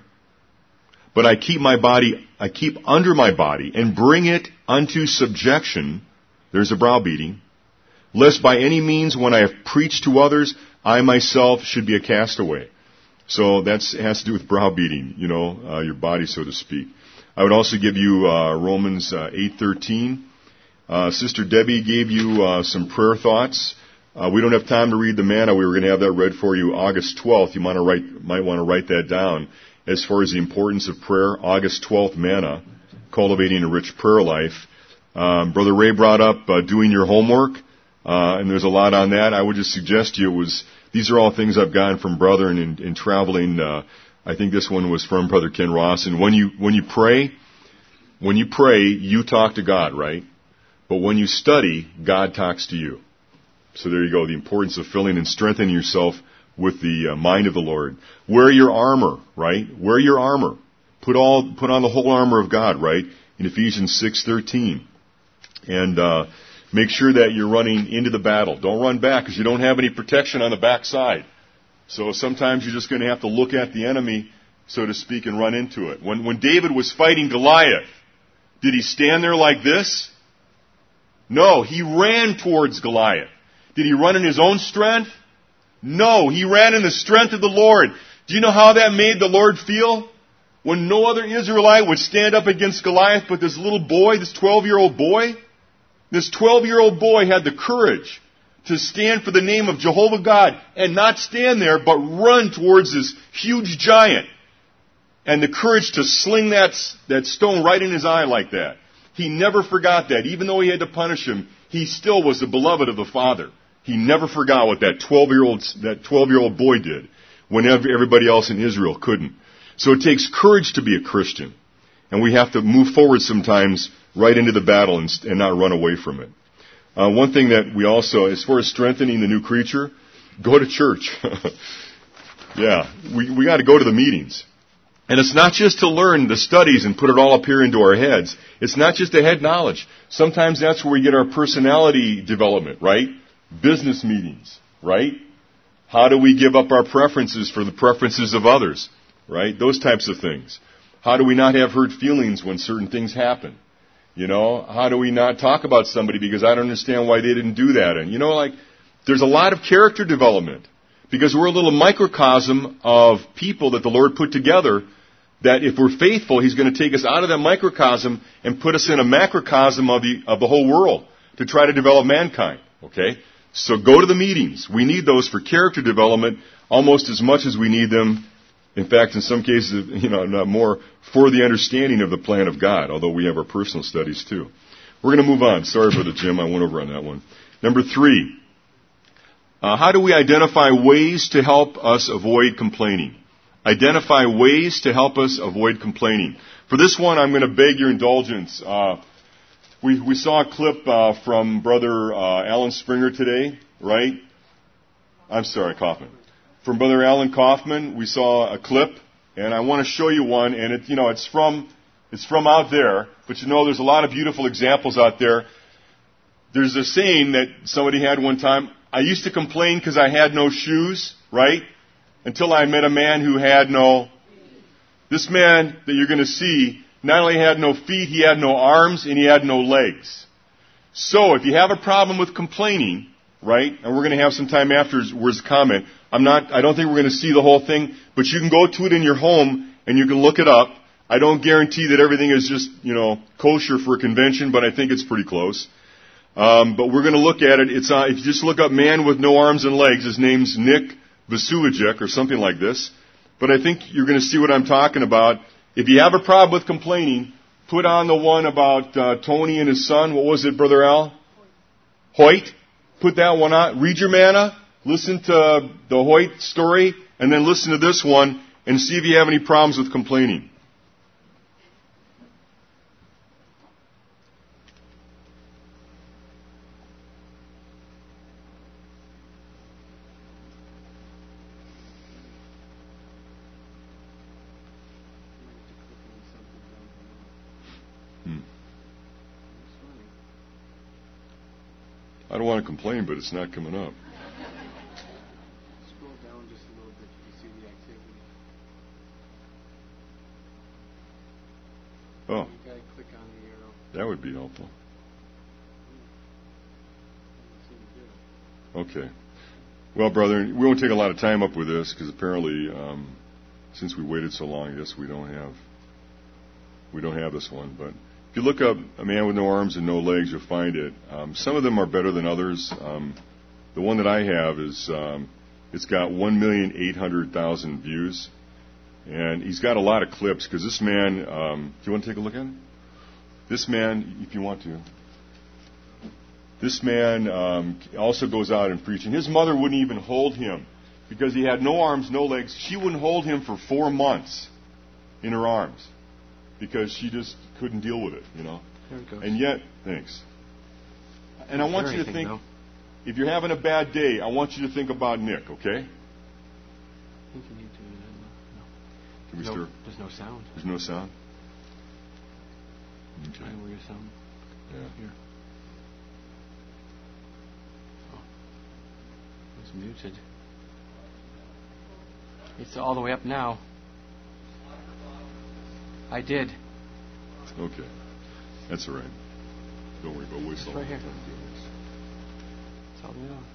but I keep my body, I keep under my body, and bring it unto subjection. There's a browbeating. Lest by any means, when I have preached to others, I myself should be a castaway. So that has to do with browbeating, you know, uh, your body, so to speak. I would also give you uh, Romans uh, eight thirteen. Uh, Sister Debbie gave you uh, some prayer thoughts. Uh, we don't have time to read the manna. We were going to have that read for you August twelfth. You might, to write, might want to write that down. As far as the importance of prayer, August twelfth manna, cultivating a rich prayer life. Um, Brother Ray brought up uh, doing your homework. Uh, and there's a lot on that. I would just suggest to you it was, these are all things I've gotten from Brother in, in traveling. Uh, I think this one was from Brother Ken Ross. And when you, when you pray, when you pray, you talk to God, right? But when you study, God talks to you. So there you go, the importance of filling and strengthening yourself with the uh, mind of the Lord. Wear your armor, right? Wear your armor. Put all, put on the whole armor of God, right? In Ephesians six thirteen. And, uh, make sure that you're running into the battle. Don't run back because you don't have any protection on the backside. So sometimes you're just going to have to look at the enemy, so to speak, and run into it. When, when David was fighting Goliath, did he stand there like this? No, he ran towards Goliath. Did he run in his own strength? No, he ran in the strength of the Lord. Do you know how that made the Lord feel? When no other Israelite would stand up against Goliath but this little boy, this twelve-year-old boy. This twelve-year-old boy had the courage to stand for the name of Jehovah God and not stand there but run towards this huge giant. And the courage to sling that, that stone right in his eye like that. He never forgot that. Even though he had to punish him, he still was the beloved of the Father. He never forgot what that twelve-year-old, that twelve-year-old boy did when everybody else in Israel couldn't. So it takes courage to be a Christian. And we have to move forward sometimes right into the battle and, and not run away from it. Uh, one thing that we also, as far as strengthening the new creature, go to church. yeah, we we got to go to the meetings. And it's not just to learn the studies and put it all up here into our heads. It's not just the head knowledge. Sometimes that's where we get our personality development, right? Business meetings, right? How do we give up our preferences for the preferences of others, right? Those types of things. How do we not have hurt feelings when certain things happen? You know, how do we not talk about somebody because I don't understand why they didn't do that? And, you know, like, there's a lot of character development because we're a little microcosm of people that the Lord put together that if we're faithful, He's going to take us out of that microcosm and put us in a macrocosm of the, of the whole world to try to develop mankind, okay? So go to the meetings. We need those for character development almost as much as we need them. In fact, in some cases, you know, not more, for the understanding of the plan of God, although we have our personal studies too. We're going to move on. Sorry, Brother Jim, I went over on that one. Number three, uh, how do we identify ways to help us avoid complaining? Identify ways to help us avoid complaining. For this one, I'm going to beg your indulgence. Uh, we, we saw a clip uh, from Brother uh, Alan Springer today, right? I'm sorry, Kaufman. From Brother Alan Kaufman, we saw a clip, and I want to show you one. And it, you know, it's from it's from out there, but you know, there's a lot of beautiful examples out there. There's a saying that somebody had one time. I used to complain because I had no shoes, right? Until I met a man who had no. This man that you're going to see not only had no feet, he had no arms, and he had no legs. So if you have a problem with complaining, right? And we're going to have some time afterwards to comment. I'm not, I don't think we're going to see the whole thing, but you can go to it in your home and you can look it up. I don't guarantee that everything is just, you know, kosher for a convention, but I think it's pretty close. Um, but we're going to look at it. It's uh, if you just look up man with no arms and legs, his name's Nick Vasulicek or something like this. But I think you're going to see what I'm talking about. If you have a problem with complaining, put on the one about uh, Tony and his son. What was it, Brother Al? Hoyt. Put that one on. Read your manna. Listen to the Hoyt story. And then listen to this one and see if you have any problems with complaining. I don't want to complain, but it's not coming up. Scroll down just a little bit, you can see the activity. Oh. You gotta click on the arrow. That would be helpful. Okay. Well, brother, we won't take a lot of time up with this because apparently, um, since we waited so long, I guess we don't have we don't have this one, but. If you look up a man with no arms and no legs, you'll find it. Um, some of them are better than others. Um, the one that I have is um, it's got one million eight hundred thousand views, and he's got a lot of clips because this man. Um, do you want to take a look at it? This man, if you want to. This man um, also goes out and preaching. His mother wouldn't even hold him because he had no arms, no legs. She wouldn't hold him for four months in her arms. Because she just couldn't deal with it, you know. There it goes. And yet, thanks. And I want There you to anything, think, though? if you're having a bad day, I want you to think about Nick, okay? I think you need to. No. Can we no, stir? There's no sound. There's no sound? Okay. I know where your sound. Yeah. Here. Oh. It's muted. It's all the way up now. I did. Okay. That's all right. Don't worry about whistle. It's right here. It's all the way on.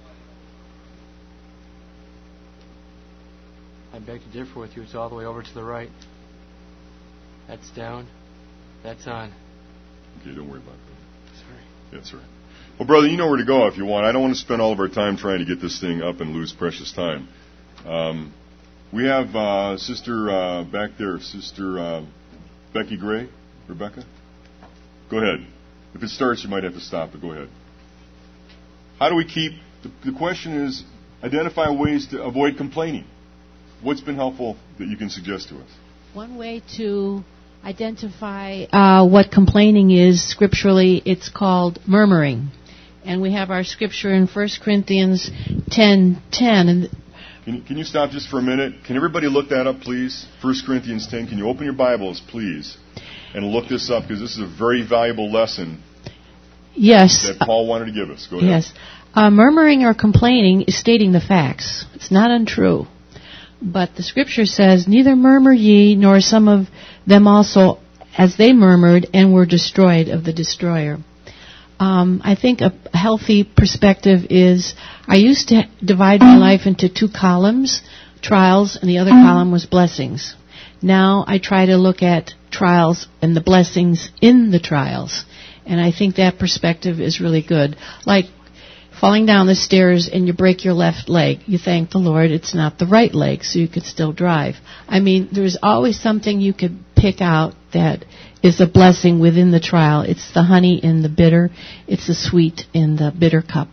I beg to differ with you. It's all the way over to the right. That's down. That's on. Okay, don't worry about that. Sorry. That's all right. Well, brother, you know where to go if you want. I don't want to spend all of our time trying to get this thing up and lose precious time. Um, we have uh, Sister uh, back there, Sister... Uh, Becky Gray, Rebecca? Go ahead. If it starts, you might have to stop, but go ahead. How do we keep... The, the question is, identify ways to avoid complaining. What's been helpful that you can suggest to us? One way to identify uh, what complaining is scripturally, it's called murmuring. And we have our scripture in First Corinthians ten ten. And Can you, can you stop just for a minute? Can everybody look that up, please? First Corinthians ten. Can you open your Bibles, please, and look this up? Because this is a very valuable lesson yes, that Paul wanted to give us. Go ahead. Yes. Uh, murmuring or complaining is stating the facts. It's not untrue. But the Scripture says, neither murmur ye, nor some of them also, as they murmured and were destroyed of the destroyer. Um, I think a healthy perspective is, I used to divide my life into two columns, trials, and the other column was blessings. Now I try to look at trials and the blessings in the trials. And I think that perspective is really good. Like falling down the stairs and you break your left leg. You thank the Lord it's not the right leg, so you could still drive. I mean, there's always something you could pick out that is a blessing within the trial. It's the honey in the bitter. It's the sweet in the bitter cup.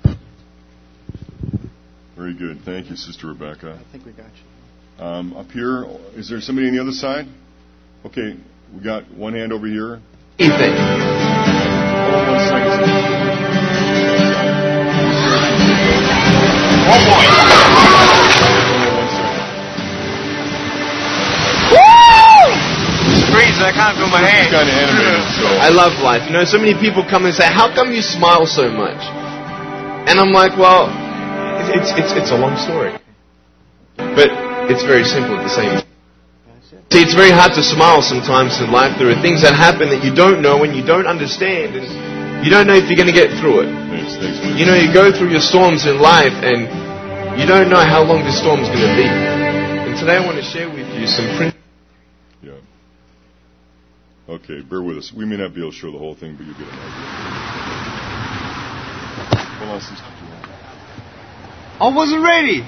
Very good. Thank you, Sister Rebecca. I think we got you. Um, up here, is there somebody on the other side? Okay, we got one hand over here. Ethan. Hold on one second. Oh boy. I can't feel my hands. Kind of animated, so. I love life. You know, so many people come and say, "How come you smile so much?" And I'm like, "Well, it's it's it's a long story, but it's very simple at the same time." See, it's very hard to smile sometimes in life. There are things that happen that you don't know and you don't understand, and you don't know if you're going to get through it. Thanks, thanks. You know, you go through your storms in life, and you don't know how long the storm's going to be. And today, I want to share with you some principles. Okay, bear with us. We may not be able to show the whole thing, but you'll get an idea. Hold on, Sister Joanne. I wasn't ready.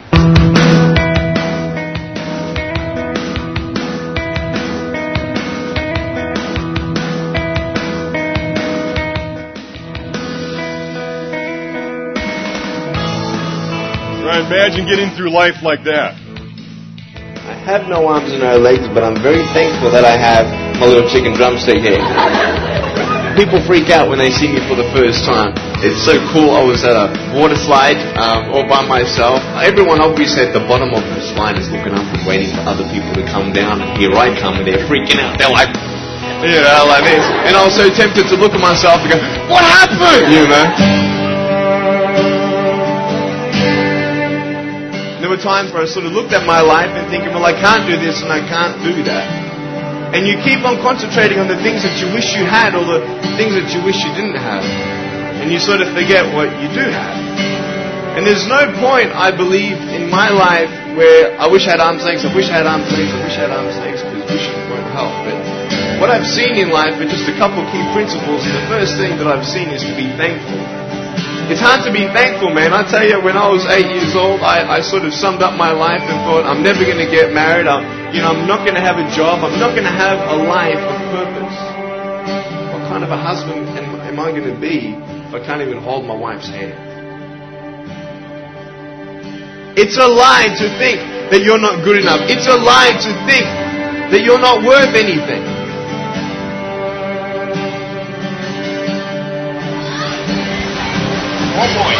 Right, imagine getting through life like that. I have no arms and no legs, but I'm very thankful that I have my little chicken drumstick here. People freak out when they see me for the first time. It's so cool. I was at a water slide um, all by myself. Everyone obviously at the bottom of the slide is looking up and waiting for other people to come down. And here I come and they're freaking out. They're like, you know, like this. And I was so tempted to look at myself and go, what happened? You know? There were times where I sort of looked at my life and thinking, well, I can't do this and I can't do that. And you keep on concentrating on the things that you wish you had or the things that you wish you didn't have. And you sort of forget what you do have. And there's no point, I believe, in my life where I wish I had arms and legs, I wish I had arms and legs, I wish I had arms and legs, because wishing won't help. But what I've seen in life are just a couple of key principles. And the first thing that I've seen is to be thankful. It's hard to be thankful, man. I tell you, when I was eight years old, I, I sort of summed up my life and thought, I'm never going to get married. I'm, you know, I'm not going to have a job. I'm not going to have a life of purpose. What kind of a husband am, am I going to be if I can't even hold my wife's hand? It's a lie to think that you're not good enough. It's a lie to think that you're not worth anything. One point.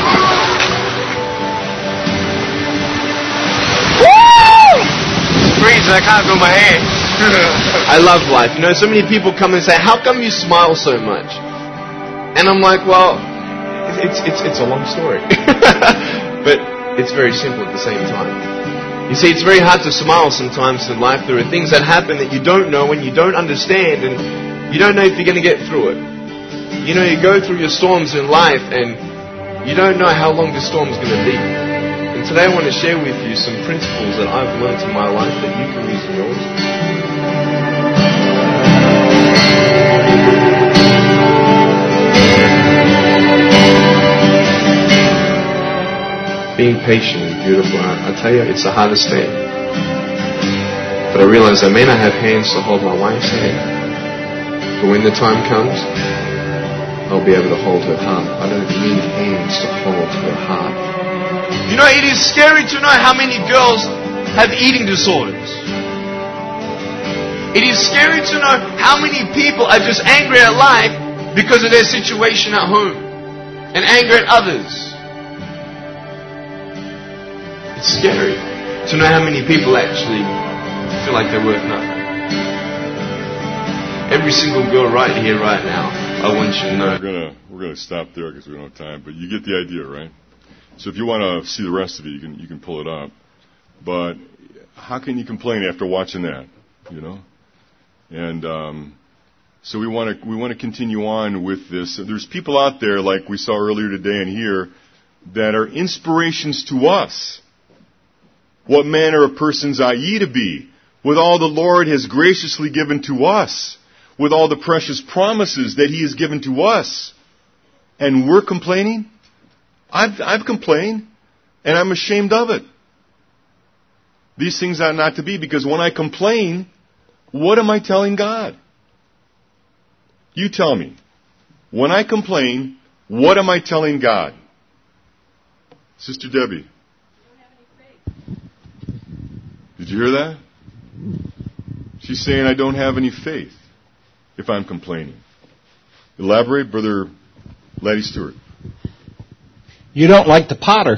Woo! Freezing, I can't feel my hand. I love life. You know, so many people come and say, how come you smile so much? And I'm like, well, it's it's it's a long story. But it's very simple at the same time. You see, it's very hard to smile sometimes in life. There are things that happen that you don't know and you don't understand, and you don't know if you're going to get through it. You know, you go through your storms in life and you don't know how long the storm's going to be. And today I want to share with you some principles that I've learned in my life that you can use in yours. Being patient is beautiful. I, I tell you, it's the hardest thing. But I realize I may not have hands to hold my wife's hand. But when the time comes, I'll be able to hold her heart. I don't need hands to hold her heart. You know, it is scary to know how many girls have eating disorders. It is scary to know how many people are just angry at life because of their situation at home and angry at others. It's scary to know how many people actually feel like they're worth nothing. Every single girl right here, right now, I want you to know. We're gonna we're gonna stop there because we don't have time. But you get the idea, right? So if you want to see the rest of it, you can you can pull it up. But how can you complain after watching that? You know. And um, so we want to we want to continue on with this. There's people out there, like we saw earlier today and here, that are inspirations to us. What manner of persons ought ye to be, with all the Lord has graciously given to us, with all the precious promises that He has given to us. And we're complaining? I've, I've complained, and I'm ashamed of it. These things ought not to be, because when I complain, what am I telling God? You tell me. When I complain, what am I telling God? Sister Debbie. Did you hear that? She's saying I don't have any faith if I'm complaining. Elaborate, Brother Laddie Stewart. You don't like the potter.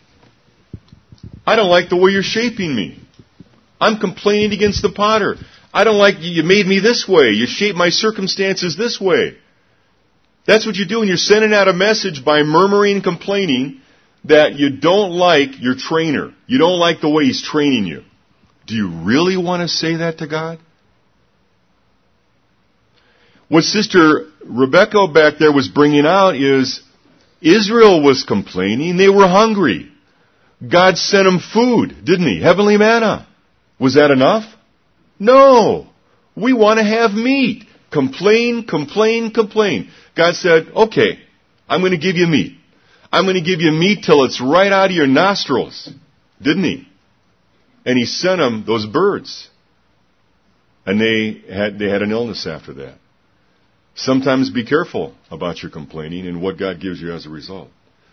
I don't like the way you're shaping me. I'm complaining against the potter. I don't like you made me this way. You shaped my circumstances this way. That's what you do when you're sending out a message by murmuring and complaining that you don't like your trainer. You don't like the way he's training you. Do you really want to say that to God? What Sister Rebecca back there was bringing out is Israel was complaining. They were hungry. God sent them food, didn't He? Heavenly manna. Was that enough? No. We want to have meat. Complain, complain, complain. God said, okay, I'm going to give you meat. I'm going to give you meat till it's right out of your nostrils. Didn't he? And he sent them those birds. And they had, they had an illness after that. Sometimes be careful about your complaining and what God gives you as a result.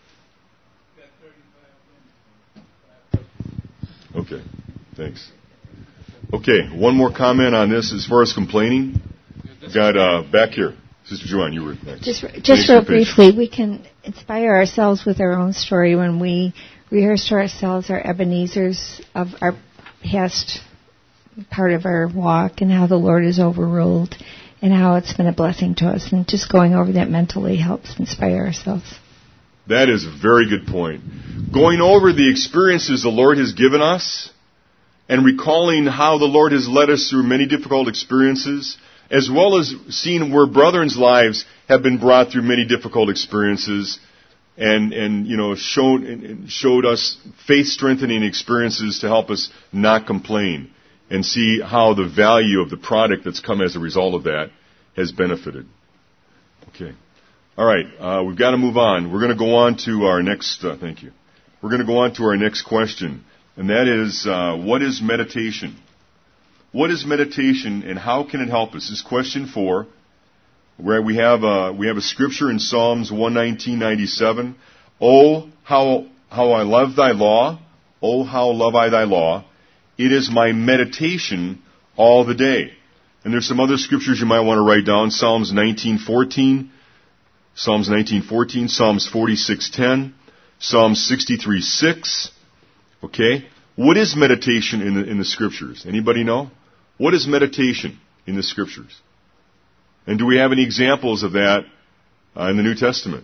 Okay, thanks. Okay, one more comment on this as far as complaining. Got uh, back here. Sister Joanne, you were next. Just, just real briefly, we can inspire ourselves with our own story when we rehearse to ourselves our Ebenezer's of our past part of our walk and how the Lord has overruled and how it's been a blessing to us. And just going over that mentally helps inspire ourselves. That is a very good point. Going over the experiences the Lord has given us and recalling how the Lord has led us through many difficult experiences, as well as seeing where brethren's lives have been brought through many difficult experiences and, and you know, showed, and showed us faith-strengthening experiences to help us not complain and see how the value of the product that's come as a result of that has benefited. Okay. All right, uh, we've got to move on. We're going to go on to our next, uh, thank you. We're going to go on to our next question, and that is, uh, what is meditation? What is meditation and how can it help us? This is question four, where we have a, we have a scripture in Psalms one nineteen ninety-seven. Oh, how, how I love thy law. Oh, how love I thy law. It is my meditation all the day. And there's some other scriptures you might want to write down. Psalms nineteen fourteen. Psalms nineteen fourteen, Psalms forty-six ten, Psalms sixty-three six. Okay? What is meditation in the, in the Scriptures? Anybody know? What is meditation in the Scriptures? And do we have any examples of that uh, in the New Testament?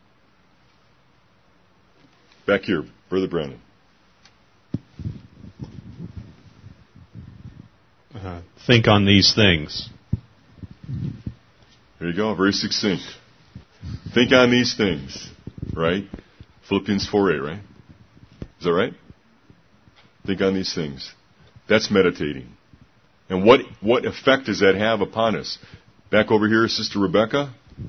Back here, Brother Brandon. Uh, think on these things. There you go, very succinct. Think on these things, right? Philippians four eight, right? Is that right? Think on these things. That's meditating. And what, what effect does that have upon us? Back over here, Sister Rebecca.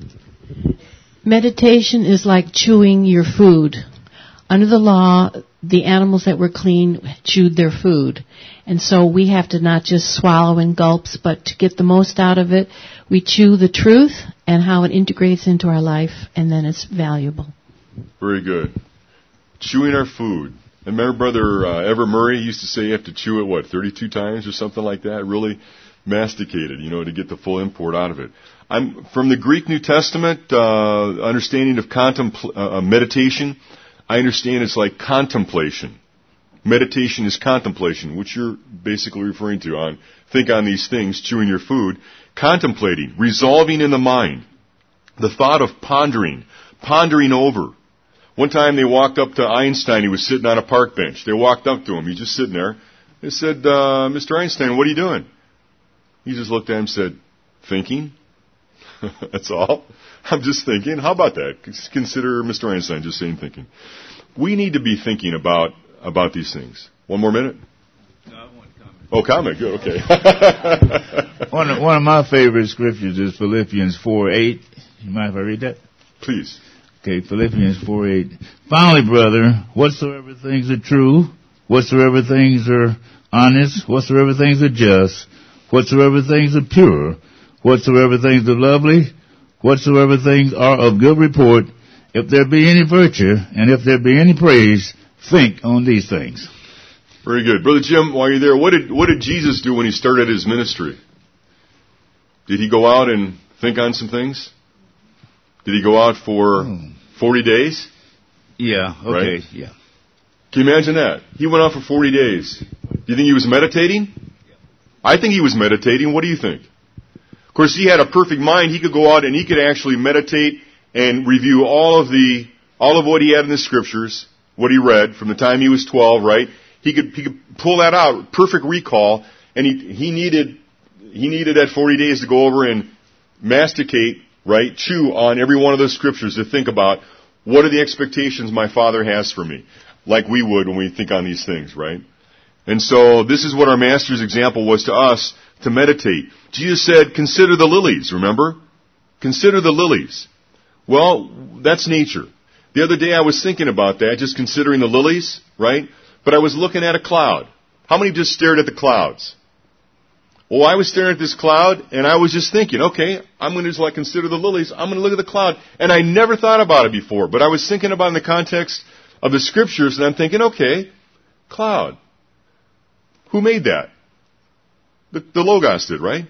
Meditation is like chewing your food. Under the law, the animals that were clean chewed their food. And so we have to not just swallow in gulps, but to get the most out of it, we chew the truth and how it integrates into our life, and then it's valuable. Very good. Chewing our food. And remember Brother uh, Everett Murray used to say you have to chew it, what, thirty-two times or something like that? Really masticated, you know, to get the full import out of it. I'm from the Greek New Testament, uh, understanding of contempl- uh, meditation, I understand it's like contemplation. Meditation is contemplation, which you're basically referring to on think on these things, chewing your food. Contemplating, resolving in the mind. The thought of pondering, pondering over. One time they walked up to Einstein. He was sitting on a park bench. They walked up to him. He's just sitting there. They said, uh, Mister Einstein, what are you doing? He just looked at him and said, thinking. That's all. I'm just thinking. How about that? Consider Mister Einstein just saying thinking. We need to be thinking about, about these things. One more minute? No, I want to comment. Oh, comment. Good. Okay. one, of, one of my favorite scriptures is Philippians four eight. You mind if I read that? Please. Okay, Philippians four eight. Finally, brother, whatsoever things are true, whatsoever things are honest, whatsoever things are just, whatsoever things are pure, whatsoever things are lovely, whatsoever things are of good report, if there be any virtue, and if there be any praise, think on these things. Very good. Brother Jim, while you're there, what did, what did Jesus do when he started his ministry? Did he go out and think on some things? Did he go out for forty days? Yeah, okay, right? yeah. Can you imagine that? He went out for forty days. Do you think he was meditating? I think he was meditating. What do you think? Of course, he had a perfect mind. He could go out and he could actually meditate and review all of the, all of what he had in the scriptures, what he read from the time he was twelve, right? He could, he could pull that out, perfect recall, and he, he needed, he needed that forty days to go over and masticate, right? Chew on every one of those scriptures to think about what are the expectations my Father has for me, like we would when we think on these things, right? And so this is what our Master's example was to us, to meditate. Jesus said, consider the lilies, remember? Consider the lilies. Well, that's nature. The other day I was thinking about that, just considering the lilies, right? But I was looking at a cloud. How many just stared at the clouds? Well, I was staring at this cloud, and I was just thinking, okay, I'm going to just like consider the lilies. I'm going to look at the cloud. And I never thought about it before, but I was thinking about it in the context of the Scriptures, and I'm thinking, okay, cloud. Who made that? The, the Logos did, right?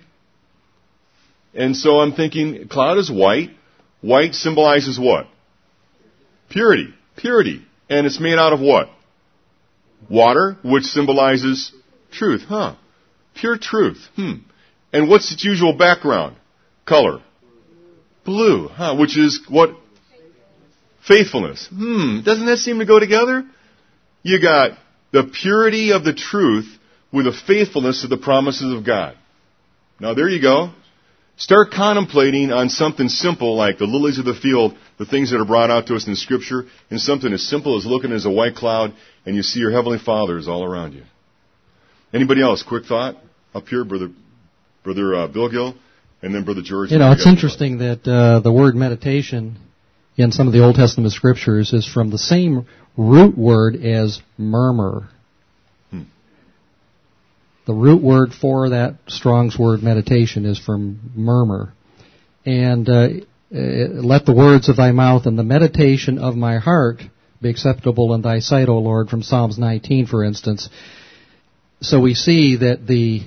And so I'm thinking, cloud is white. White symbolizes what? Purity. Purity. And it's made out of what? Water, which symbolizes truth. Huh. Pure truth. Hmm. And what's its usual background? Color. Blue. Huh. Which is what? Faithfulness. Hmm. Doesn't that seem to go together? You got the purity of the truth with the faithfulness of the promises of God. Now there you go. Start contemplating on something simple like the lilies of the field, the things that are brought out to us in the Scripture, and something as simple as looking as a white cloud and you see your Heavenly Father is all around you. Anybody else? Quick thought? Up here, Brother Brother uh, Bill Gill, and then Brother George. You know, it's interesting that uh, the word meditation in some of the Old Testament Scriptures is from the same root word as murmur. Hmm. The root word for that Strong's word meditation is from murmur. And uh, let the words of thy mouth and the meditation of my heart be acceptable in thy sight, O Lord, from Psalms nineteen, for instance. So we see that the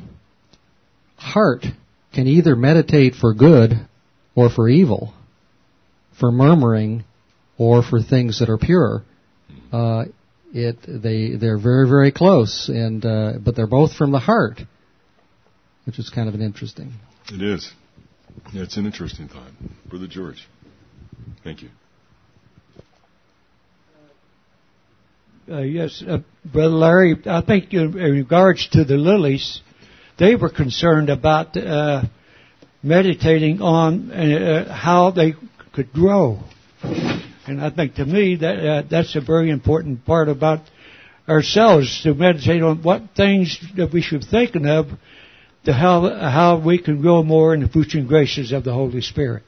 heart can either meditate for good or for evil, for murmuring or for things that are pure. Uh, it they they're very very close, and uh, but they're both from the heart, which is kind of an interesting. It is. Yeah, it's an interesting thought, Brother George. Thank you. Uh, yes, uh, Brother Larry, I think in regards to the lilies, they were concerned about uh, meditating on uh, how they could grow. And I think to me that uh, that's a very important part about ourselves, to meditate on what things that we should be thinking of, to how, how we can grow more in the fruits and graces of the Holy Spirit.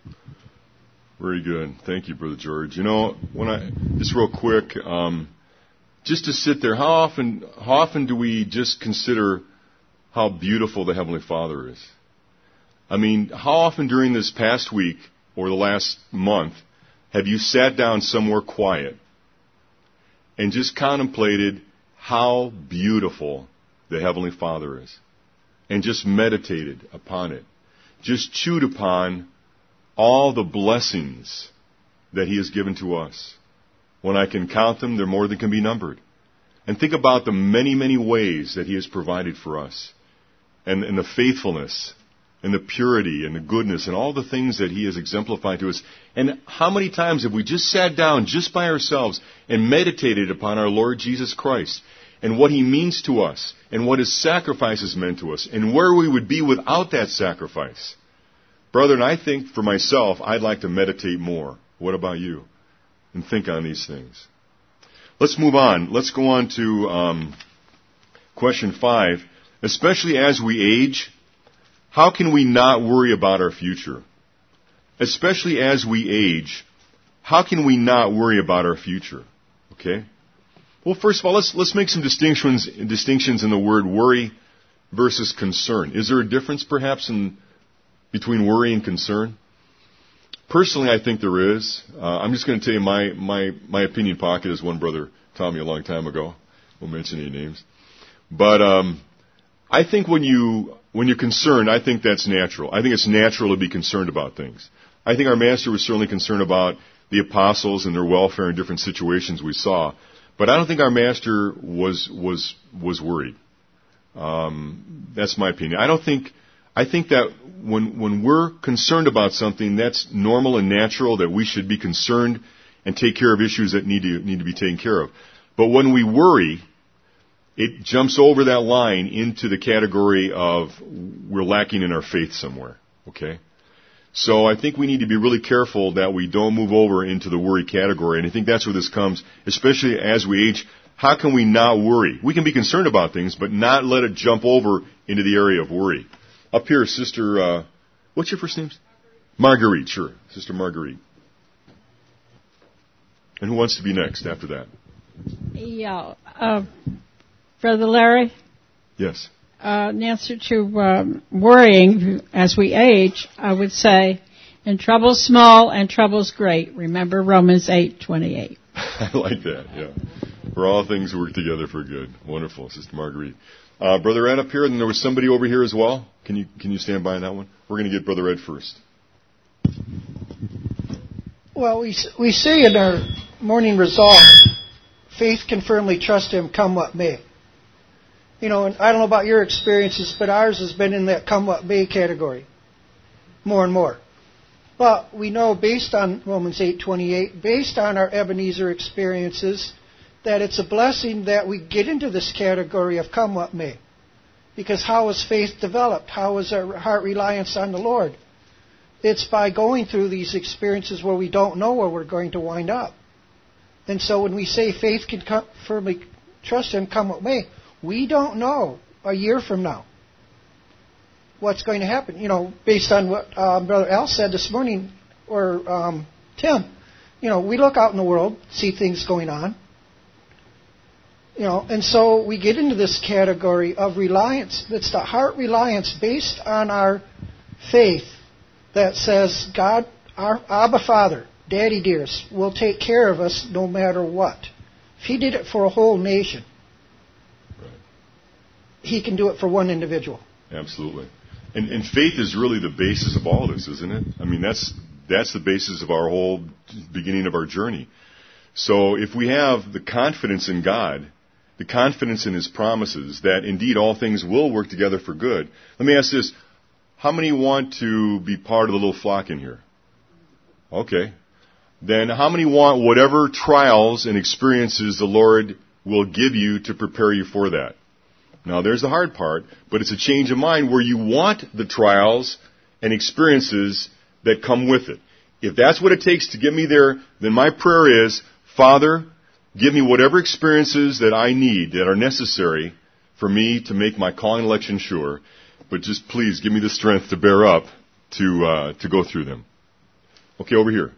Very good. Thank you, Brother George. You know, when I just real quick, um, just to sit there, how often how often do we just consider how beautiful the Heavenly Father is? I mean, how often during this past week or the last month have you sat down somewhere quiet and just contemplated how beautiful the Heavenly Father is and just meditated upon it, just chewed upon all the blessings that He has given to us? When I can count them, they're more than can be numbered. And think about the many, many ways that He has provided for us, and, and the faithfulness, and the purity, and the goodness, and all the things that He has exemplified to us. And how many times have we just sat down just by ourselves and meditated upon our Lord Jesus Christ, and what He means to us, and what His sacrifices meant to us, and where we would be without that sacrifice? Brethren, I think for myself, I'd like to meditate more. What about you? And think on these things. Let's move on. Let's go on to um, question five. Especially as we age, how can we not worry about our future? Especially as we age, how can we not worry about our future? Okay? Well, first of all, let's let's make some distinctions distinctions in the word worry versus concern. Is there a difference, perhaps, in between worry and concern? Personally, I think there is. Uh, I'm just going to tell you my, my, my opinion pocket, as one brother taught me a long time ago. Won't mention any names. But um, I think when, you, when you're concerned, I think that's natural. I think it's natural to be concerned about things. I think our Master was certainly concerned about the apostles and their welfare in different situations we saw. But I don't think our Master was, was, was worried. Um, that's my opinion. I don't think... I think that when when we're concerned about something, that's normal and natural, that we should be concerned and take care of issues that need to need to be taken care of. But when we worry, it jumps over that line into the category of we're lacking in our faith somewhere. Okay? So I think we need to be really careful that we don't move over into the worry category. And I think that's where this comes, especially as we age. how can we not worry? We can be concerned about things, but not let it jump over into the area of worry. Up here, Sister, uh, what's your first name? Marguerite, sure. Sister Marguerite. And who wants to be next after that? Yeah. Uh, Brother Larry? Yes. Uh, in answer to um, worrying as we age, I would say, in trouble's small and trouble's great. Remember Romans eight twenty-eight. I like that, yeah. For all things work together for good. Wonderful, Sister Marguerite. Uh, Brother Ed up here, and there was somebody over here as well. Can you can you stand by on that one? We're going to get Brother Ed first. Well, we we say in our morning resolve, faith can firmly trust Him come what may. You know, and I don't know about your experiences, but ours has been in that come what may category more and more. But we know, based on Romans eight twenty-eight, based on our Ebenezer experiences, that it's a blessing that we get into this category of come what may. Because how is faith developed? How is our heart reliance on the Lord? It's by going through these experiences where we don't know where we're going to wind up. And so when we say faith can come, firmly trust Him come what may, we don't know a year from now what's going to happen. You know, based on what um, Brother Al said this morning, or um, Tim, you know, we look out in the world, see things going on. You know, and so we get into this category of reliance. That's the heart reliance based on our faith that says, God, our Abba Father, Daddy dearest, will take care of us no matter what. If He did it for a whole nation, right, He can do it for one individual. Absolutely. And, and faith is really the basis of all this, isn't it? I mean, that's that's the basis of our whole beginning of our journey. So if we have the confidence in God, the confidence in His promises, that indeed all things will work together for good. Let me ask this. How many want to be part of the little flock in here? Okay. Then how many want whatever trials and experiences the Lord will give you to prepare you for that? Now, there's the hard part, but it's a change of mind where you want the trials and experiences that come with it. If that's what it takes to get me there, then my prayer is, Father, give me whatever experiences that I need, that are necessary for me to make my calling and election sure, but just please give me the strength to bear up to uh, to go through them. Okay, over here.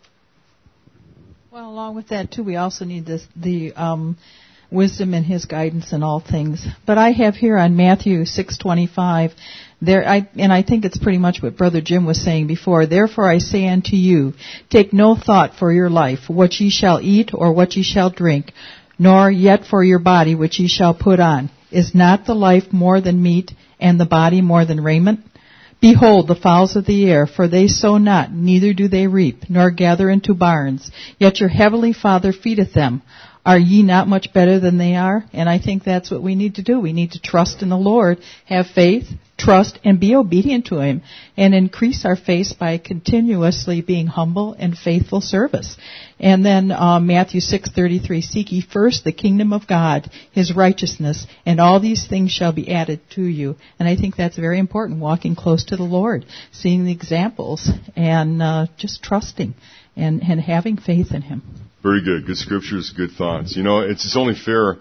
Well, along with that, too, we also need this, the um, wisdom and His guidance in all things. But I have here on Matthew six twenty-five, there, I, and I think it's pretty much what Brother Jim was saying before. Therefore I say unto you, take no thought for your life, what ye shall eat or what ye shall drink, nor yet for your body which ye shall put on. Is not the life more than meat, and the body more than raiment? Behold the fowls of the air, for they sow not, neither do they reap, nor gather into barns, yet your heavenly Father feedeth them. Are ye not much better than they are? And I think that's what we need to do. We need to trust in the Lord, have faith, trust, and be obedient to Him, and increase our faith by continuously being humble and faithful service. And then uh, Matthew six thirty-three, seek ye first the kingdom of God, His righteousness, and all these things shall be added to you. And I think that's very important, walking close to the Lord, seeing the examples, and uh, just trusting and, and having faith in Him. Very good. Good scriptures, good thoughts. You know, it's, it's only fair.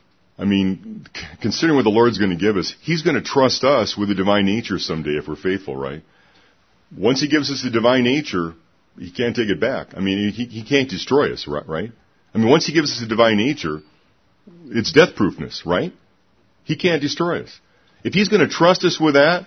I mean, c- considering what the Lord's going to give us, He's going to trust us with the divine nature someday if we're faithful, right? Once He gives us the divine nature, He can't take it back. I mean, He, he can't destroy us, right? I mean, once He gives us the divine nature, it's death-proofness, right? He can't destroy us. If He's going to trust us with that,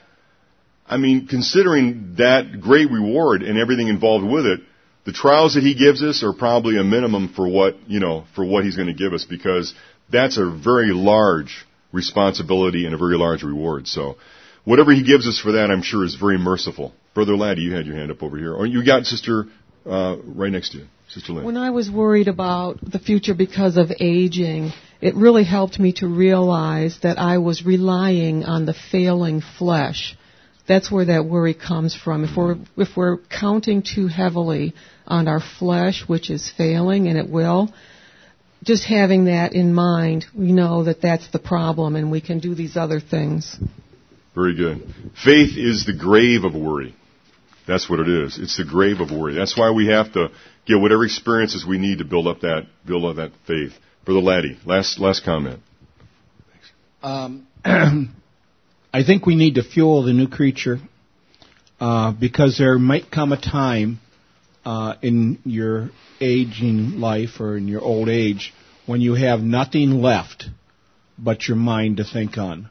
I mean, considering that great reward and everything involved with it, the trials that He gives us are probably a minimum for what, you know, for what He's going to give us, because that's a very large responsibility and a very large reward. So whatever He gives us for that, I'm sure, is very merciful. Brother Laddie, you had your hand up over here. Or you got Sister uh, right next to you. Sister Lynn. When I was worried about the future because of aging, it really helped me to realize that I was relying on the failing flesh. That's where that worry comes from. If we're if we're counting too heavily on our flesh, which is failing, and it will, just having that in mind, we know that that's the problem, and we can do these other things. Very good. Faith is the grave of worry. That's what it is. It's the grave of worry. That's why we have to get whatever experiences we need to build up that build up that faith. Brother Laddie, last last comment. Um, I think we need to fuel the new creature uh, because there might come a time uh, in your aging life or in your old age when you have nothing left but your mind to think on.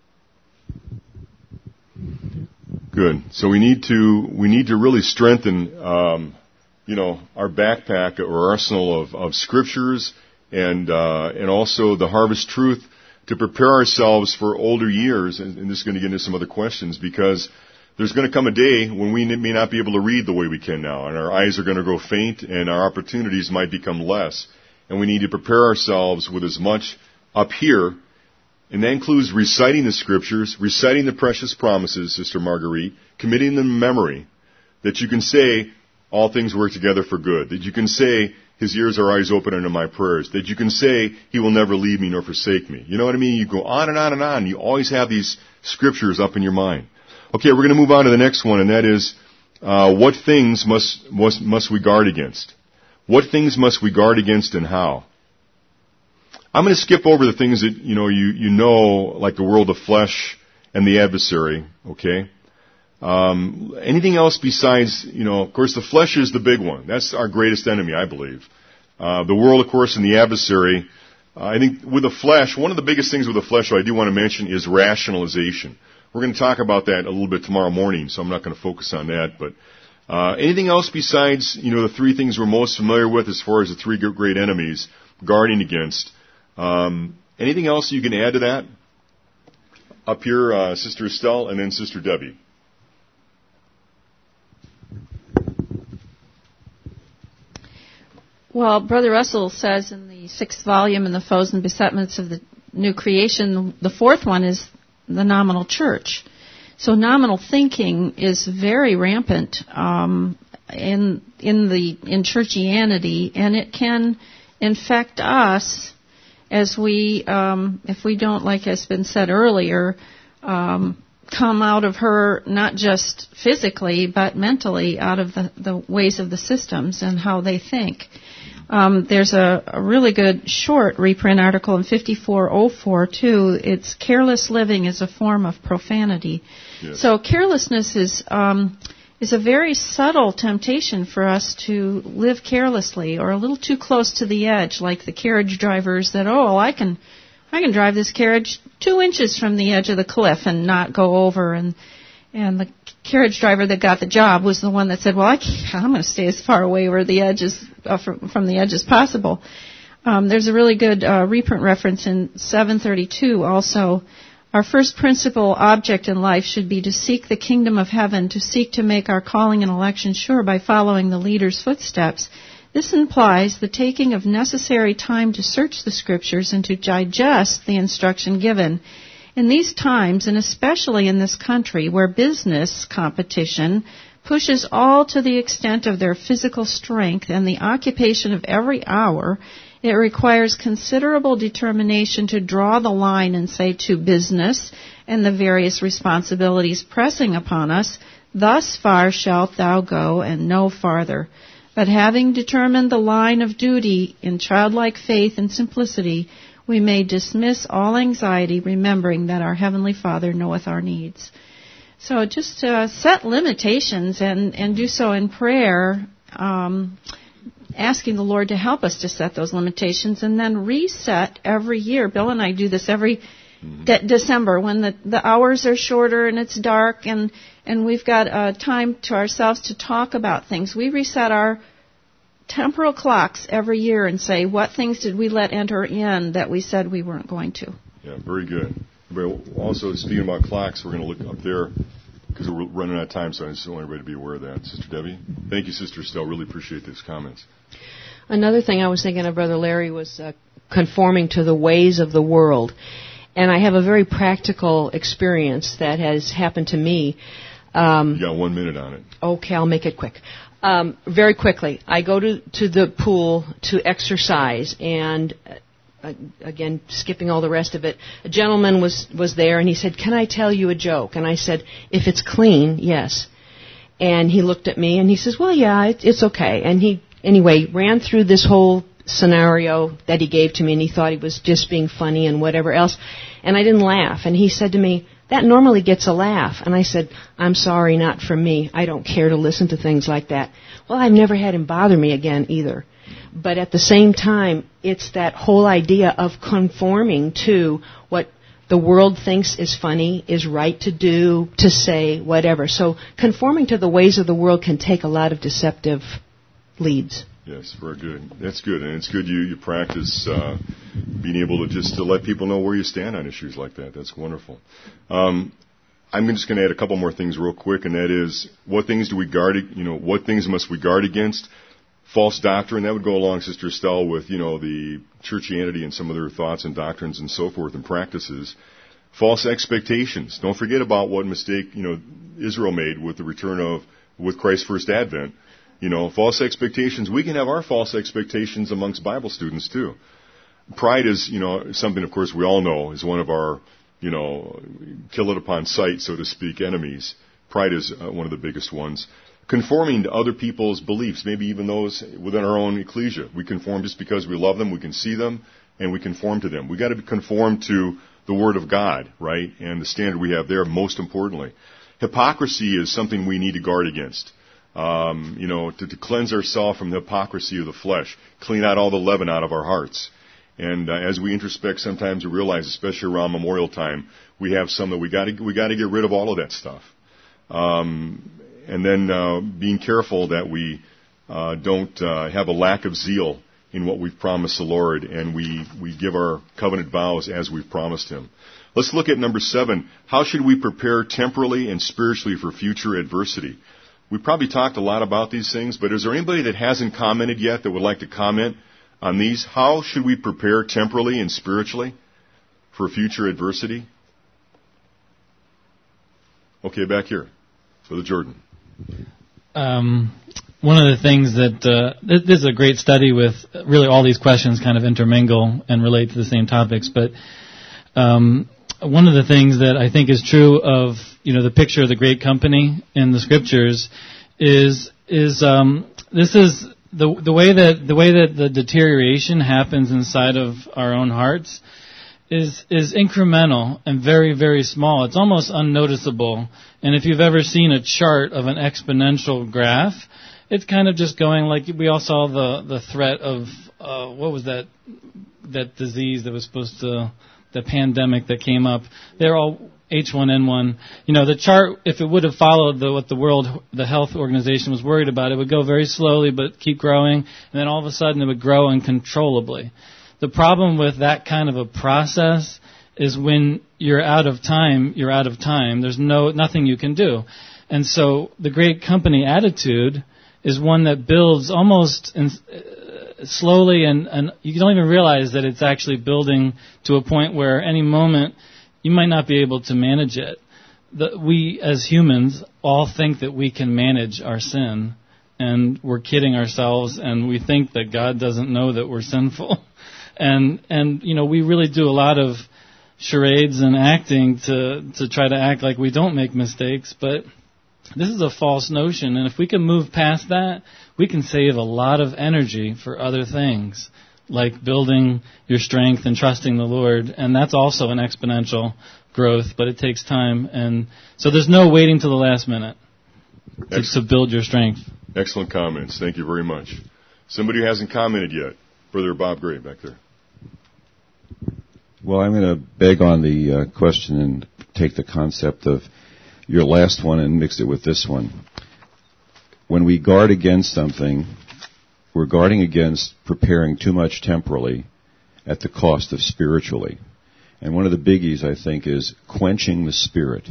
Good. So we need to we need to really strengthen, um, you know, our backpack or arsenal of, of scriptures and uh, and also the harvest truth to prepare ourselves for older years. And, and this is going to get into some other questions because there's going to come a day when we may not be able to read the way we can now, and our eyes are going to grow faint, and our opportunities might become less. And we need to prepare ourselves with as much up here. And that includes reciting the scriptures, reciting the precious promises, Sister Marguerite, committing them to memory, that you can say, all things work together for good, that you can say, his ears are eyes open unto my prayers, that you can say, he will never leave me nor forsake me. You know what I mean? You go on and on and on. You always have these scriptures up in your mind. Okay, we're going to move on to the next one, and that is, uh, what things must, must, must we guard against? What things must we guard against and how? I'm going to skip over the things that, you know, you, you know, like the world of flesh and the adversary, okay? Um, anything else besides, you know, of course, the flesh is the big one. That's our greatest enemy, I believe. Uh, the world, of course, and the adversary. Uh, I think with the flesh, one of the biggest things with the flesh I do want to mention is rationalization. We're going to talk about that a little bit tomorrow morning, so I'm not going to focus on that. But uh, anything else besides, you know, the three things we're most familiar with as far as the three great enemies guarding against? Um, anything else you can add to that? Up here, uh, Sister Estelle, and then Sister Debbie. Well, Brother Russell says in the sixth volume in the Foes and Besetments of the New Creation, the fourth one is the nominal church. So nominal thinking is very rampant um, in in the in churchianity, and it can infect us as we, um, if we don't, like has been said earlier, um, come out of her not just physically but mentally out of the, the ways of the systems and how they think. Um, there's a, a really good short reprint article in fifty-four oh four too. It's careless living is a form of profanity. Yes. So carelessness is um, is a very subtle temptation for us to live carelessly or a little too close to the edge, like the carriage drivers that, oh, I can I can drive this carriage two inches from the edge of the cliff and not go over. And and the carriage driver that got the job was the one that said, well, I can't, I'm going to stay as far away where the edge is, uh, from, from the edge as possible. Um, there's a really good uh, reprint reference in seven thirty-two also. Our first principal object in life should be to seek the kingdom of heaven, to seek to make our calling and election sure by following the leader's footsteps. This implies the taking of necessary time to search the scriptures and to digest the instruction given. In these times, and especially in this country where business competition pushes all to the extent of their physical strength and the occupation of every hour, it requires considerable determination to draw the line and say to business and the various responsibilities pressing upon us, thus far shalt thou go and no farther. But having determined the line of duty in childlike faith and simplicity, we may dismiss all anxiety, remembering that our Heavenly Father knoweth our needs. So just uh, set limitations and, and do so in prayer, um, asking the Lord to help us to set those limitations, and then reset every year. Bill and I do this every de- December when the, the hours are shorter and it's dark and, and we've got uh, time to ourselves to talk about things. We reset our temporal clocks every year and say, what things did we let enter in that we said we weren't going to? Yeah, very good. But also, speaking about clocks, we're going to look up there because we're running out of time, so I just want everybody to be aware of that. Sister Debbie? Thank you, Sister Estelle. Really appreciate these comments. Another thing I was thinking of, Brother Larry, was uh, conforming to the ways of the world. And I have a very practical experience that has happened to me. Um, you got one minute on it. Okay, I'll make it quick. Um, very quickly, I go to, to the pool to exercise, and uh, again, skipping all the rest of it, a gentleman was, was there, and he said, can I tell you a joke? And I said, if it's clean, yes. And he looked at me, and he says, well, yeah, it, it's okay. And he, anyway, ran through this whole scenario that he gave to me, and he thought he was just being funny and whatever else. And I didn't laugh. And he said to me, that normally gets a laugh. And I said, I'm sorry, not from me. I don't care to listen to things like that. Well, I've never had him bother me again either. But at the same time, it's that whole idea of conforming to what the world thinks is funny, is right to do, to say, whatever. So conforming to the ways of the world can take a lot of deceptive leads. Yes, very good. That's good, and it's good you you practice uh, being able to just to let people know where you stand on issues like that. That's wonderful. Um, I'm just going to add a couple more things real quick, and that is, what things do we guard? You know, what things must we guard against? False doctrine. That would go along, Sister Estelle, with you know the churchianity and some of their thoughts and doctrines and so forth and practices. False expectations. Don't forget about what mistake you know Israel made with the return of with Christ's first advent. You know, false expectations. We can have our false expectations amongst Bible students, too. Pride is, you know, something, of course, we all know is one of our, you know, kill it upon sight, so to speak, enemies. Pride is uh, one of the biggest ones. Conforming to other people's beliefs, maybe even those within our own ecclesia. We conform just because we love them, we can see them, and we conform to them. We've got to conform to the Word of God, right, and the standard we have there, most importantly. Hypocrisy is something we need to guard against. Um, you know, to, to cleanse ourselves from the hypocrisy of the flesh, clean out all the leaven out of our hearts. And uh, as we introspect, sometimes we realize, especially around Memorial Time, we have some that we got to we got to get rid of all of that stuff. Um, and then uh, being careful that we uh, don't uh, have a lack of zeal in what we've promised the Lord, and we we give our covenant vows as we've promised Him. Let's look at number seven. How should we prepare temporally and spiritually for future adversity? We probably talked a lot about these things, but is there anybody that hasn't commented yet that would like to comment on these? How should we prepare temporally and spiritually for future adversity? Okay, back here. Brother Jordan. Um, one of the things that, uh, this, this is a great study with really all these questions kind of intermingle and relate to the same topics, but um, one of the things that I think is true of you know, the picture of the great company in the scriptures is, is, um, this is the, the way that, the way that the deterioration happens inside of our own hearts is, is incremental and very, very small. It's almost unnoticeable. And if you've ever seen a chart of an exponential graph, it's kind of just going like, we all saw the, the threat of, uh, what was that, that disease that was supposed to, the pandemic that came up. They're all, H one N one, you know, the chart, if it would have followed the, what the World, the Health Organization was worried about, it would go very slowly but keep growing, and then all of a sudden it would grow uncontrollably. The problem with that kind of a process is when you're out of time, you're out of time. There's no, nothing you can do. And so the great company attitude is one that builds almost in, uh, slowly, and, and you don't even realize that it's actually building to a point where any moment you might not be able to manage it. The, we, as humans, all think that we can manage our sin, and we're kidding ourselves, and we think that God doesn't know that we're sinful. And, and you know, we really do a lot of charades and acting to, to try to act like we don't make mistakes, but this is a false notion, and if we can move past that, we can save a lot of energy for other things, like building your strength and trusting the Lord, and that's also an exponential growth, but it takes time, and so there's no waiting till the last minute to, to build your strength. Excellent comments. Thank you very much. Somebody who hasn't commented yet, Brother Bob Gray back there. Well, I'm going to beg on the uh, question and take the concept of your last one and mix it with this one. When we guard against something, we're guarding against preparing too much temporally at the cost of spiritually. And one of the biggies, I think, is quenching the spirit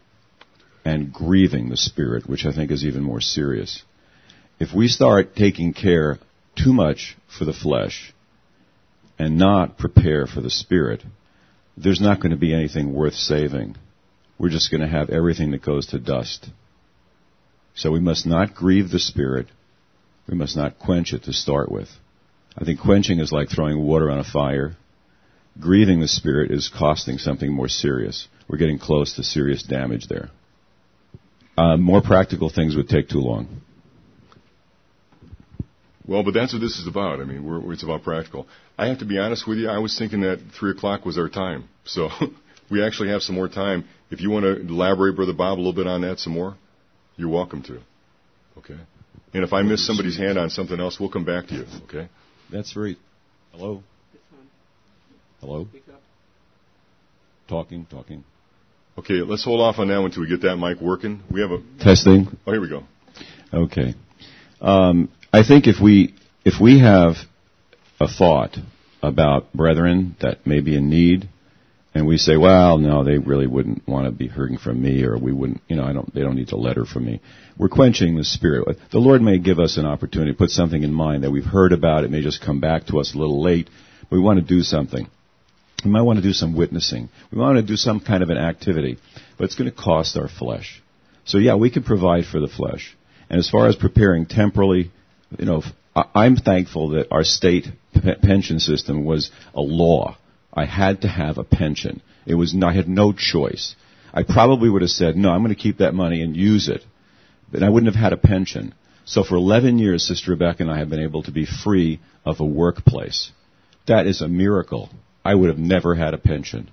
and grieving the spirit, which I think is even more serious. If we start taking care too much for the flesh and not prepare for the spirit, there's not going to be anything worth saving. We're just going to have everything that goes to dust. So we must not grieve the spirit. We must not quench it to start with. I think quenching is like throwing water on a fire. Grieving the spirit is costing something more serious. We're getting close to serious damage there. Uh, more practical things would take too long. Well, but that's what this is about. I mean, we're, it's about practical. I have to be honest with you. I was thinking that three o'clock was our time. So we actually have some more time. If you want to elaborate, Brother Bob, a little bit on that some more, you're welcome to. Okay? And if I miss somebody's hand on something else, we'll come back to you. Okay? That's very... Hello? Hello? Talking, talking. Okay, let's hold off on that one until we get that mic working. We have a... Testing. Oh, here we go. Okay. Um, I think if we if we have a thought about brethren that may be in need, and we say, well, no, they really wouldn't want to be hearing from me, or we wouldn't, you know, I don't, they don't need a letter from me. We're quenching the Spirit. The Lord may give us an opportunity to put something in mind that we've heard about. It may just come back to us a little late, but we want to do something. We might want to do some witnessing. We want to do some kind of an activity, but it's going to cost our flesh. So yeah, we can provide for the flesh. And as far as preparing temporally, you know, I'm thankful that our state pension system was a law. I had to have a pension. It was, I had no choice. I probably would have said, no, I'm going to keep that money and use it. But I wouldn't have had a pension. So for eleven years, Sister Rebecca and I have been able to be free of a workplace. That is a miracle. I would have never had a pension.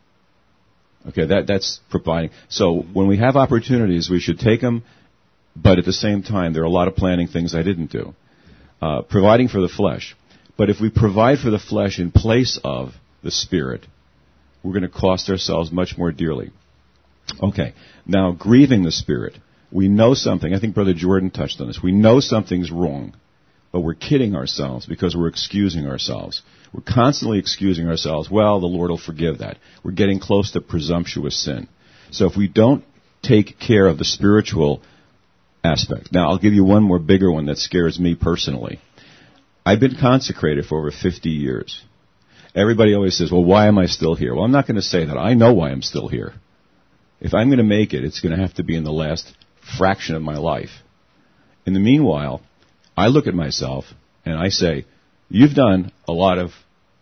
Okay, that, that's providing. So when we have opportunities, we should take them, but at the same time, there are a lot of planning things I didn't do. Uh, providing for the flesh. But if we provide for the flesh in place of the Spirit, we're going to cost ourselves much more dearly. Okay, now grieving the Spirit. We know something. I think Brother Jordan touched on this. We know something's wrong, but we're kidding ourselves because we're excusing ourselves. We're constantly excusing ourselves. Well, the Lord will forgive that. We're getting close to presumptuous sin. So if we don't take care of the spiritual aspect. Now, I'll give you one more bigger one that scares me personally. I've been consecrated for over fifty years. Everybody always says, well, why am I still here? Well, I'm not going to say that. I know why I'm still here. If I'm going to make it, it's going to have to be in the last fraction of my life. In the meanwhile, I look at myself and I say, you've done a lot of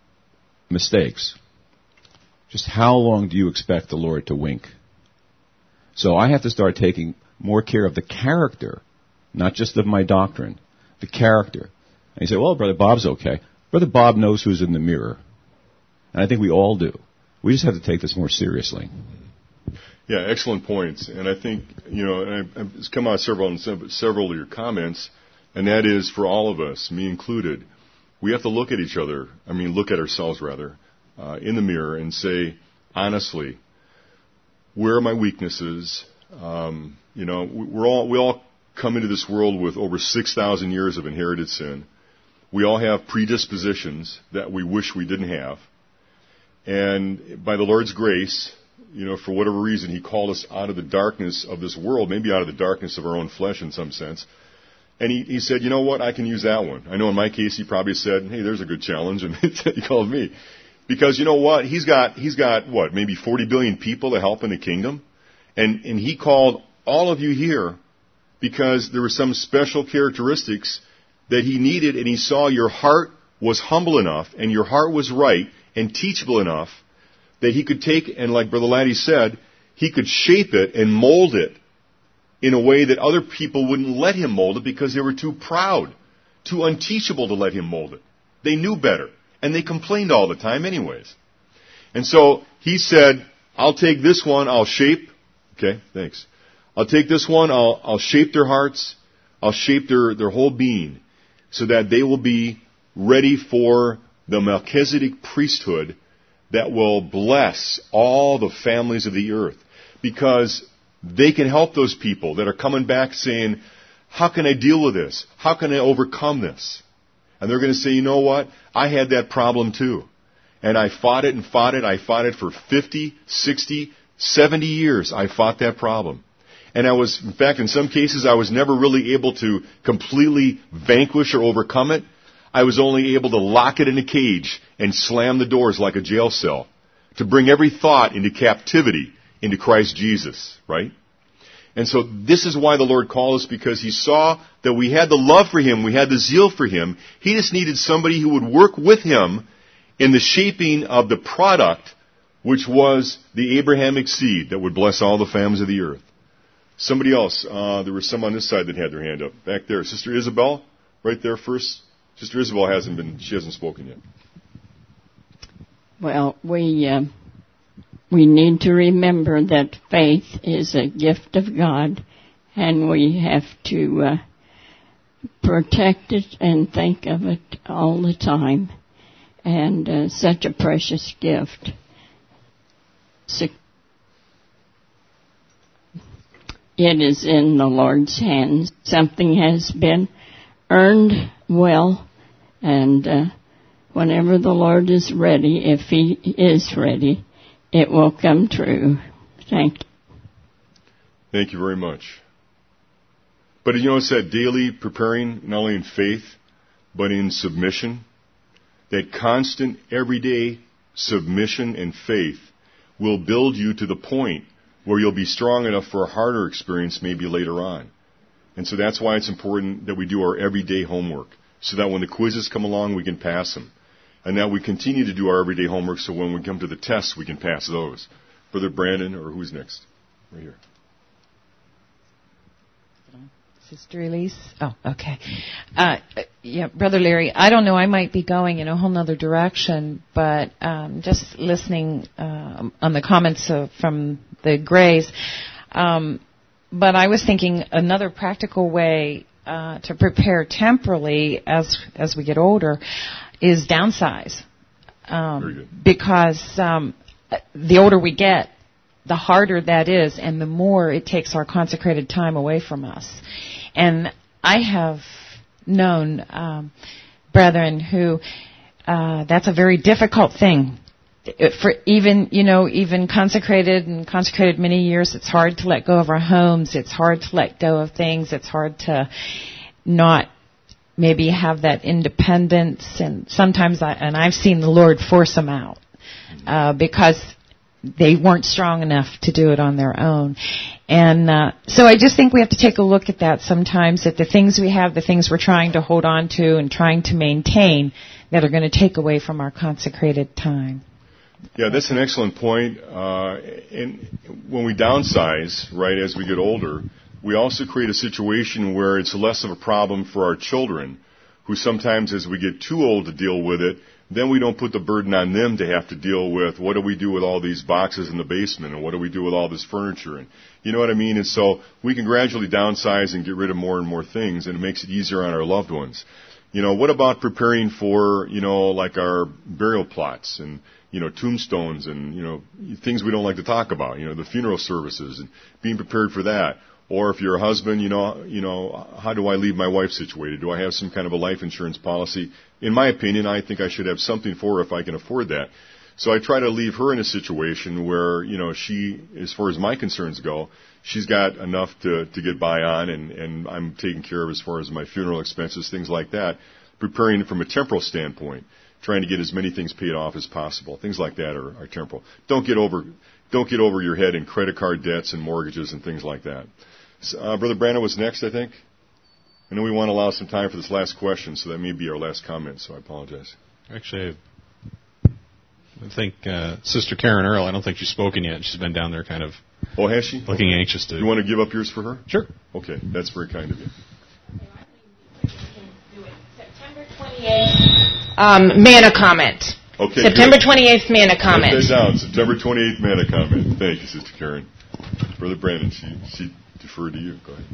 mistakes. Just how long do you expect the Lord to wink? So I have to start taking more care of the character, not just of my doctrine, the character. And you say, well, Brother Bob's okay. Brother Bob knows who's in the mirror. And I think we all do. We just have to take this more seriously. Yeah, excellent points. And I think, you know, and I, it's come out several several of your comments, and that is for all of us, me included, we have to look at each other, I mean, look at ourselves, rather, uh, in the mirror and say, honestly, where are my weaknesses? Um, you know, we're all, we all come into this world with over six thousand years of inherited sin. We all have predispositions that we wish we didn't have. And by the Lord's grace, you know, for whatever reason, He called us out of the darkness of this world, maybe out of the darkness of our own flesh in some sense. And he, he said, you know what, I can use that one. I know in my case, he probably said, hey, there's a good challenge, and he called me. Because you know what, he's got, he's got, what, maybe forty billion people to help in the kingdom? And, and he called all of you here because there were some special characteristics that he needed, and he saw your heart was humble enough, and your heart was right and teachable enough that he could take, and like Brother Laddie said, he could shape it and mold it in a way that other people wouldn't let him mold it because they were too proud, too unteachable to let him mold it. They knew better, and they complained all the time anyways. And so he said, I'll take this one, I'll shape, okay, thanks. I'll take this one, I'll, I'll shape their hearts, I'll shape their, their whole being so that they will be ready for the Melchizedek priesthood that will bless all the families of the earth, because they can help those people that are coming back saying, how can I deal with this? How can I overcome this? And they're going to say, you know what? I had that problem too. And I fought it and fought it. I fought it for fifty, sixty, seventy years. I fought that problem. And I was, in fact, in some cases, I was never really able to completely vanquish or overcome it. I was only able to lock it in a cage and slam the doors like a jail cell to bring every thought into captivity into Christ Jesus, right? And so this is why the Lord called us, because He saw that we had the love for Him, we had the zeal for Him. He just needed somebody who would work with Him in the shaping of the product, which was the Abrahamic seed that would bless all the families of the earth. Somebody else, uh, there was some on this side that had their hand up. Back there, Sister Isabel, right there first. Sister Isabel hasn't been, she hasn't spoken yet. Well, we uh, we need to remember that faith is a gift of God, and we have to uh, protect it and think of it all the time. And uh, such a precious gift. It is in the Lord's hands. Something has been earned well, and uh, whenever the Lord is ready, if He is ready, it will come true. Thank you. Thank you very much. But you know, it's that daily preparing, not only in faith, but in submission. That constant, everyday submission and faith will build you to the point where you'll be strong enough for a harder experience maybe later on. And so that's why it's important that we do our everyday homework, so that when the quizzes come along, we can pass them. And that we continue to do our everyday homework, so when we come to the tests, we can pass those. Brother Brandon, or who's next? Right here. Sister Elise? Oh, okay. Uh, yeah, Brother Larry, I don't know, I might be going in a whole other direction, but um, just listening uh, on the comments of, from the Grays, um, but I was thinking another practical way uh, to prepare temporally as as we get older is downsize. Um, Very good. Because um, the older we get, the harder that is, and the more it takes our consecrated time away from us. And I have known um, brethren who uh, that's a very difficult thing. For even, you know, even consecrated and consecrated many years, it's hard to let go of our homes. It's hard to let go of things. It's hard to not maybe have that independence. And sometimes, I, and I've seen the Lord force them out uh, because they weren't strong enough to do it on their own. And uh, so I just think we have to take a look at that sometimes, at the things we have, the things we're trying to hold on to and trying to maintain that are going to take away from our consecrated time. Yeah, that's an excellent point. Uh, and when we downsize, right, as we get older, we also create a situation where it's less of a problem for our children, who sometimes as we get too old to deal with it, then we don't put the burden on them to have to deal with what do we do with all these boxes in the basement, and what do we do with all this furniture, and you know what I mean? And so we can gradually downsize and get rid of more and more things, and it makes it easier on our loved ones. You know, what about preparing for, you know, like our burial plots and, you know, tombstones and, you know, things we don't like to talk about, you know, the funeral services and being prepared for that. Or if you're a husband, you know, you know, how do I leave my wife situated? Do I have some kind of a life insurance policy? In my opinion, I think I should have something for her if I can afford that. So I try to leave her in a situation where, you know, she, as far as my concerns go, she's got enough to, to get by on, and, and I'm taken care of as far as my funeral expenses, things like that. Preparing from a temporal standpoint, trying to get as many things paid off as possible. Things like that are, are temporal. Don't get over, don't get over your head in credit card debts and mortgages and things like that. Uh, Brother Brandon was next, I think. I know we want to allow some time for this last question, so that may be our last comment, so I apologize. Actually, I think uh, Sister Karen Earl, I don't think she's spoken yet. She's been down there kind of oh, has she? looking okay. anxious to... You want to give up yours for her? Sure. Okay, that's very kind of you. September twenty-eighth, um, Manna comment. Okay, September good. twenty-eighth, Manna comment. Write that down. September twenty-eighth, Manna comment. Thank you, Sister Karen. Brother Brandon, she, she deferred to you. Go ahead.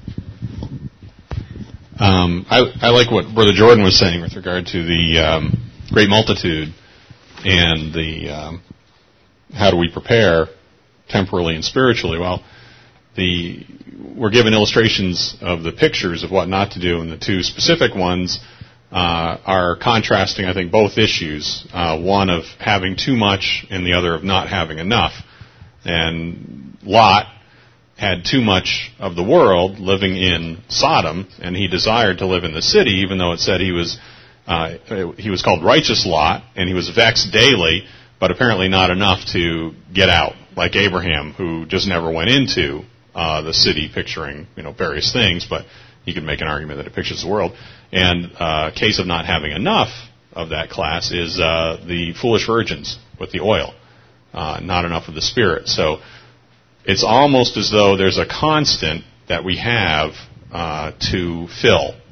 Um, I, I like what Brother Jordan was saying with regard to the um, great multitude and the um, how do we prepare temporally and spiritually. Well, the we're given illustrations of the pictures of what not to do, and the two specific ones uh, are contrasting, I think, both issues, uh, one of having too much and the other of not having enough. And Lot had too much of the world living in Sodom, and he desired to live in the city, even though it said he was uh, he was called righteous Lot, and he was vexed daily, but apparently not enough to get out, like Abraham, who just never went into uh, the city picturing, you know, various things, but you could make an argument that it pictures the world. And uh, case of not having enough of that class is uh, the foolish virgins with the oil, uh, not enough of the Spirit. So it's almost as though there's a constant that we have uh, to fill.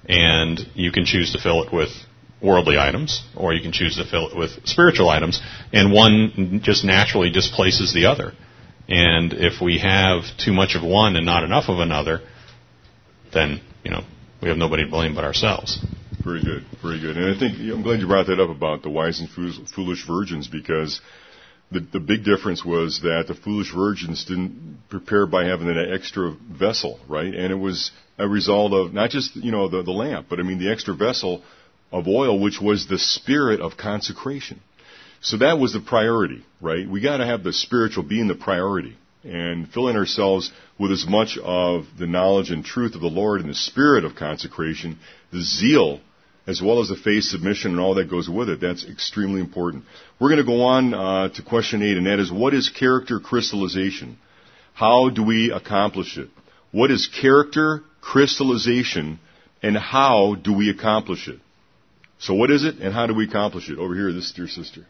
And you can choose to fill it with worldly items, or you can choose to fill it with spiritual items, and one just naturally displaces the other. And if we have too much of one and not enough of another, then, you know, we have nobody to blame but ourselves. Very good, very good. And I think, I'm glad you brought that up about the wise and foolish virgins, because the, the big difference was that the foolish virgins didn't prepare by having that extra vessel, right? And it was a result of not just, you know, the, the lamp, but I mean the extra vessel of oil, which was the spirit of consecration. So that was the priority, right? We got to have the spiritual being the priority, and filling ourselves with as much of the knowledge and truth of the Lord and the spirit of consecration, the zeal, as well as the faith, submission, and all that goes with it. That's extremely important. We're going to go on uh, to question eight, and that is, what is character crystallization? How do we accomplish it? What is character crystallization, and how do we accomplish it? So what is it, and how do we accomplish it? Over here, this dear sister.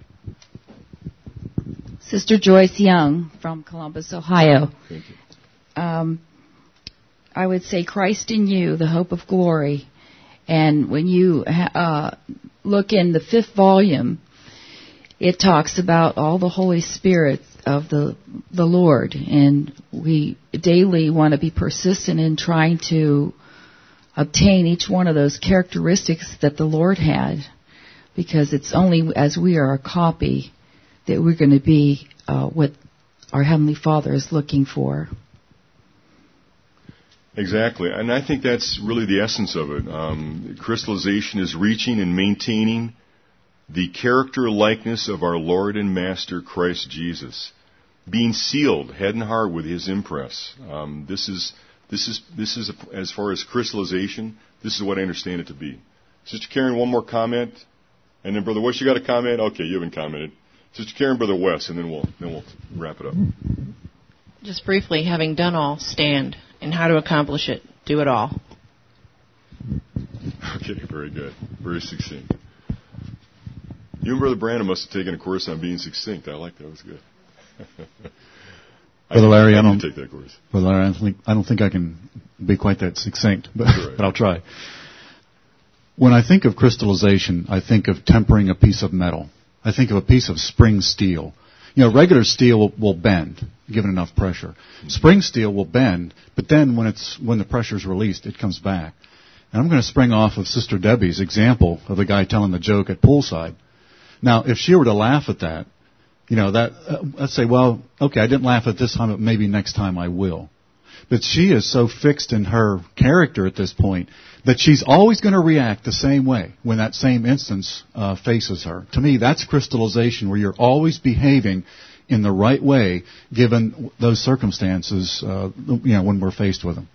Sister Joyce Young from Columbus, Ohio. Thank you. Um, I would say Christ in you, the hope of glory. And when you uh, look in the fifth volume, it talks about all the Holy Spirit of the the Lord. And we daily want to be persistent in trying to obtain each one of those characteristics that the Lord had, because it's only as we are a copy that we're going to be uh, what our Heavenly Father is looking for. Exactly, and I think that's really the essence of it. Um, crystallization is reaching and maintaining the character likeness of our Lord and Master Christ Jesus, being sealed head and heart with His impress. Um, this is This is, this is a, as far as crystallization, this is what I understand it to be. Sister Karen, one more comment. And then Brother West, you got a comment? Okay, you haven't commented. Sister Karen, Brother West, and then we'll, then we'll wrap it up. Just briefly, having done all, stand. And how to accomplish it, do it all. Okay, very good. Very succinct. You and Brother Brandon must have taken a course on being succinct. I like that. That was good. Brother Larry, I, I don't take that course. Brother Larry, I don't think I don't think I can be quite that succinct, but, right. but I'll try. When I think of crystallization, I think of tempering a piece of metal. I think of a piece of spring steel. You know, regular steel will, will bend given enough pressure. Mm-hmm. Spring steel will bend, but then when it's when the pressure is released, it comes back. And I'm going to spring off of Sister Debbie's example of the guy telling the joke at poolside. Now, if she were to laugh at that, you know, that uh, let's say, well, okay, I didn't laugh at this time, but maybe next time I will. But she is so fixed in her character at this point that she's always going to react the same way when that same instance uh, faces her. To me, that's crystallization, where you're always behaving in the right way given those circumstances, uh, you know, when we're faced with them.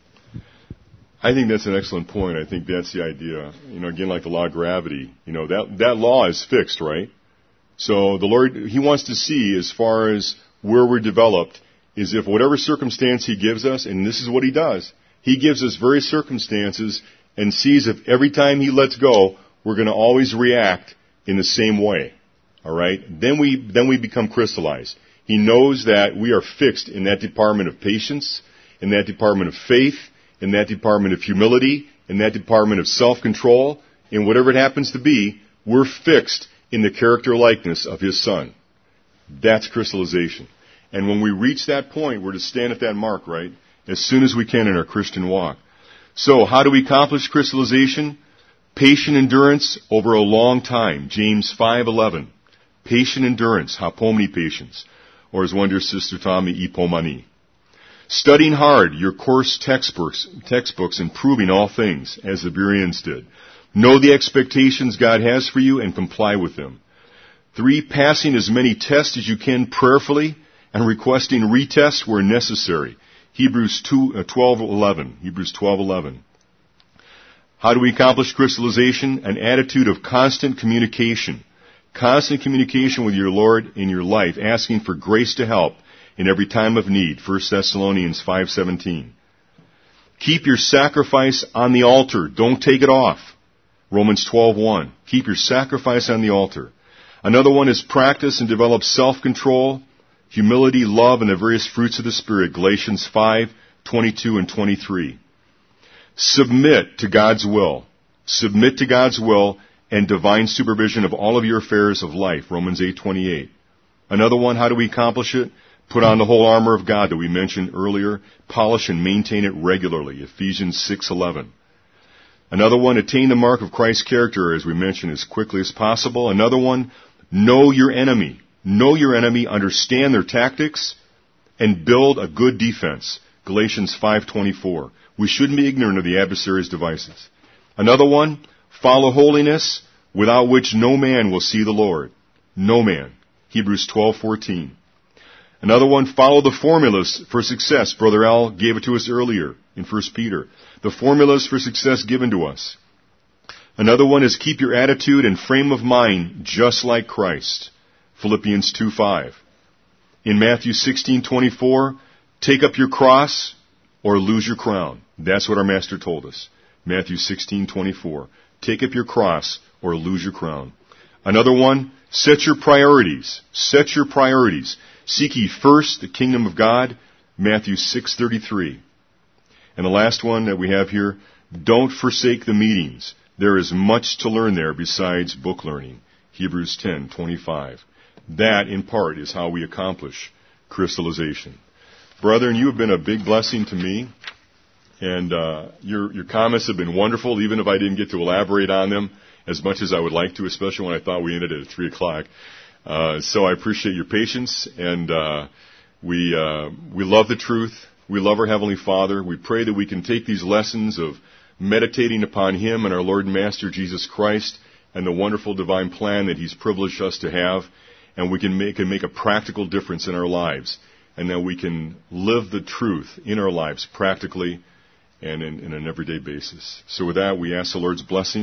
I think that's an excellent point. I think that's the idea. You know, again, like the law of gravity, you know, that that law is fixed, right? So the Lord, He wants to see, as far as where we're developed, is if whatever circumstance He gives us, and this is what He does, He gives us various circumstances and sees if every time He lets go, we're going to always react in the same way. All right? Then we then we become crystallized. He knows that we are fixed in that department of patience, in that department of faith, in that department of humility, in that department of self-control, in whatever it happens to be, we're fixed in the character likeness of His Son. That's crystallization. And when we reach that point, we're to stand at that mark, right, as soon as we can in our Christian walk. So, how do we accomplish crystallization? Patient endurance over a long time. James five eleven. Patient endurance, hapomene patience. Or as one dear Sister taught me, ipomani. Studying hard, your course textbooks, textbooks and proving all things, as the Bereans did. Know the expectations God has for you and comply with them. Three, passing as many tests as you can prayerfully and requesting retests where necessary. Hebrews twelve eleven. Hebrews twelve eleven. How do we accomplish crystallization? An attitude of constant communication. Constant communication with your Lord in your life, asking for grace to help in every time of need. First Thessalonians five seventeen. Keep your sacrifice on the altar. Don't take it off. Romans twelve one. Keep your sacrifice on the altar. Another one is practice and develop self-control, humility, love, and the various fruits of the Spirit. Galatians five twenty-two and twenty-three. Submit to God's will. Submit to God's will and divine supervision of all of your affairs of life, Romans eight twenty-eight. Another one, how do we accomplish it? Put on the whole armor of God that we mentioned earlier. Polish and maintain it regularly, Ephesians six eleven. Another one, attain the mark of Christ's character, as we mentioned, as quickly as possible. Another one, know your enemy. Know your enemy, understand their tactics, and build a good defense, Galatians five twenty-four. We shouldn't be ignorant of the adversary's devices. Another one, follow holiness, without which no man will see the Lord. No man, Hebrews twelve fourteen. Another one, follow the formulas for success. Brother Al gave it to us earlier in First Peter. The formulas for success given to us. Another one is keep your attitude and frame of mind just like Christ. Philippians two five. In Matthew sixteen twenty-four, take up your cross or lose your crown. That's what our Master told us. Matthew sixteen twenty-four. Take up your cross or lose your crown. Another one, set your priorities. Set your priorities. Seek ye first the kingdom of God, Matthew six thirty-three. And the last one that we have here, don't forsake the meetings. There is much to learn there besides book learning, Hebrews ten twenty-five. That, in part, is how we accomplish crystallization. Brethren, you have been a big blessing to me, and uh, your your comments have been wonderful, even if I didn't get to elaborate on them as much as I would like to, especially when I thought we ended at three o'clock. Uh, so I appreciate your patience, and uh, we uh, we love the truth. We love our Heavenly Father. We pray that we can take these lessons of meditating upon Him and our Lord and Master Jesus Christ and the wonderful divine plan that He's privileged us to have, and we can make, can make a practical difference in our lives, and that we can live the truth in our lives practically and in, in an everyday basis. So with that, we ask the Lord's blessing.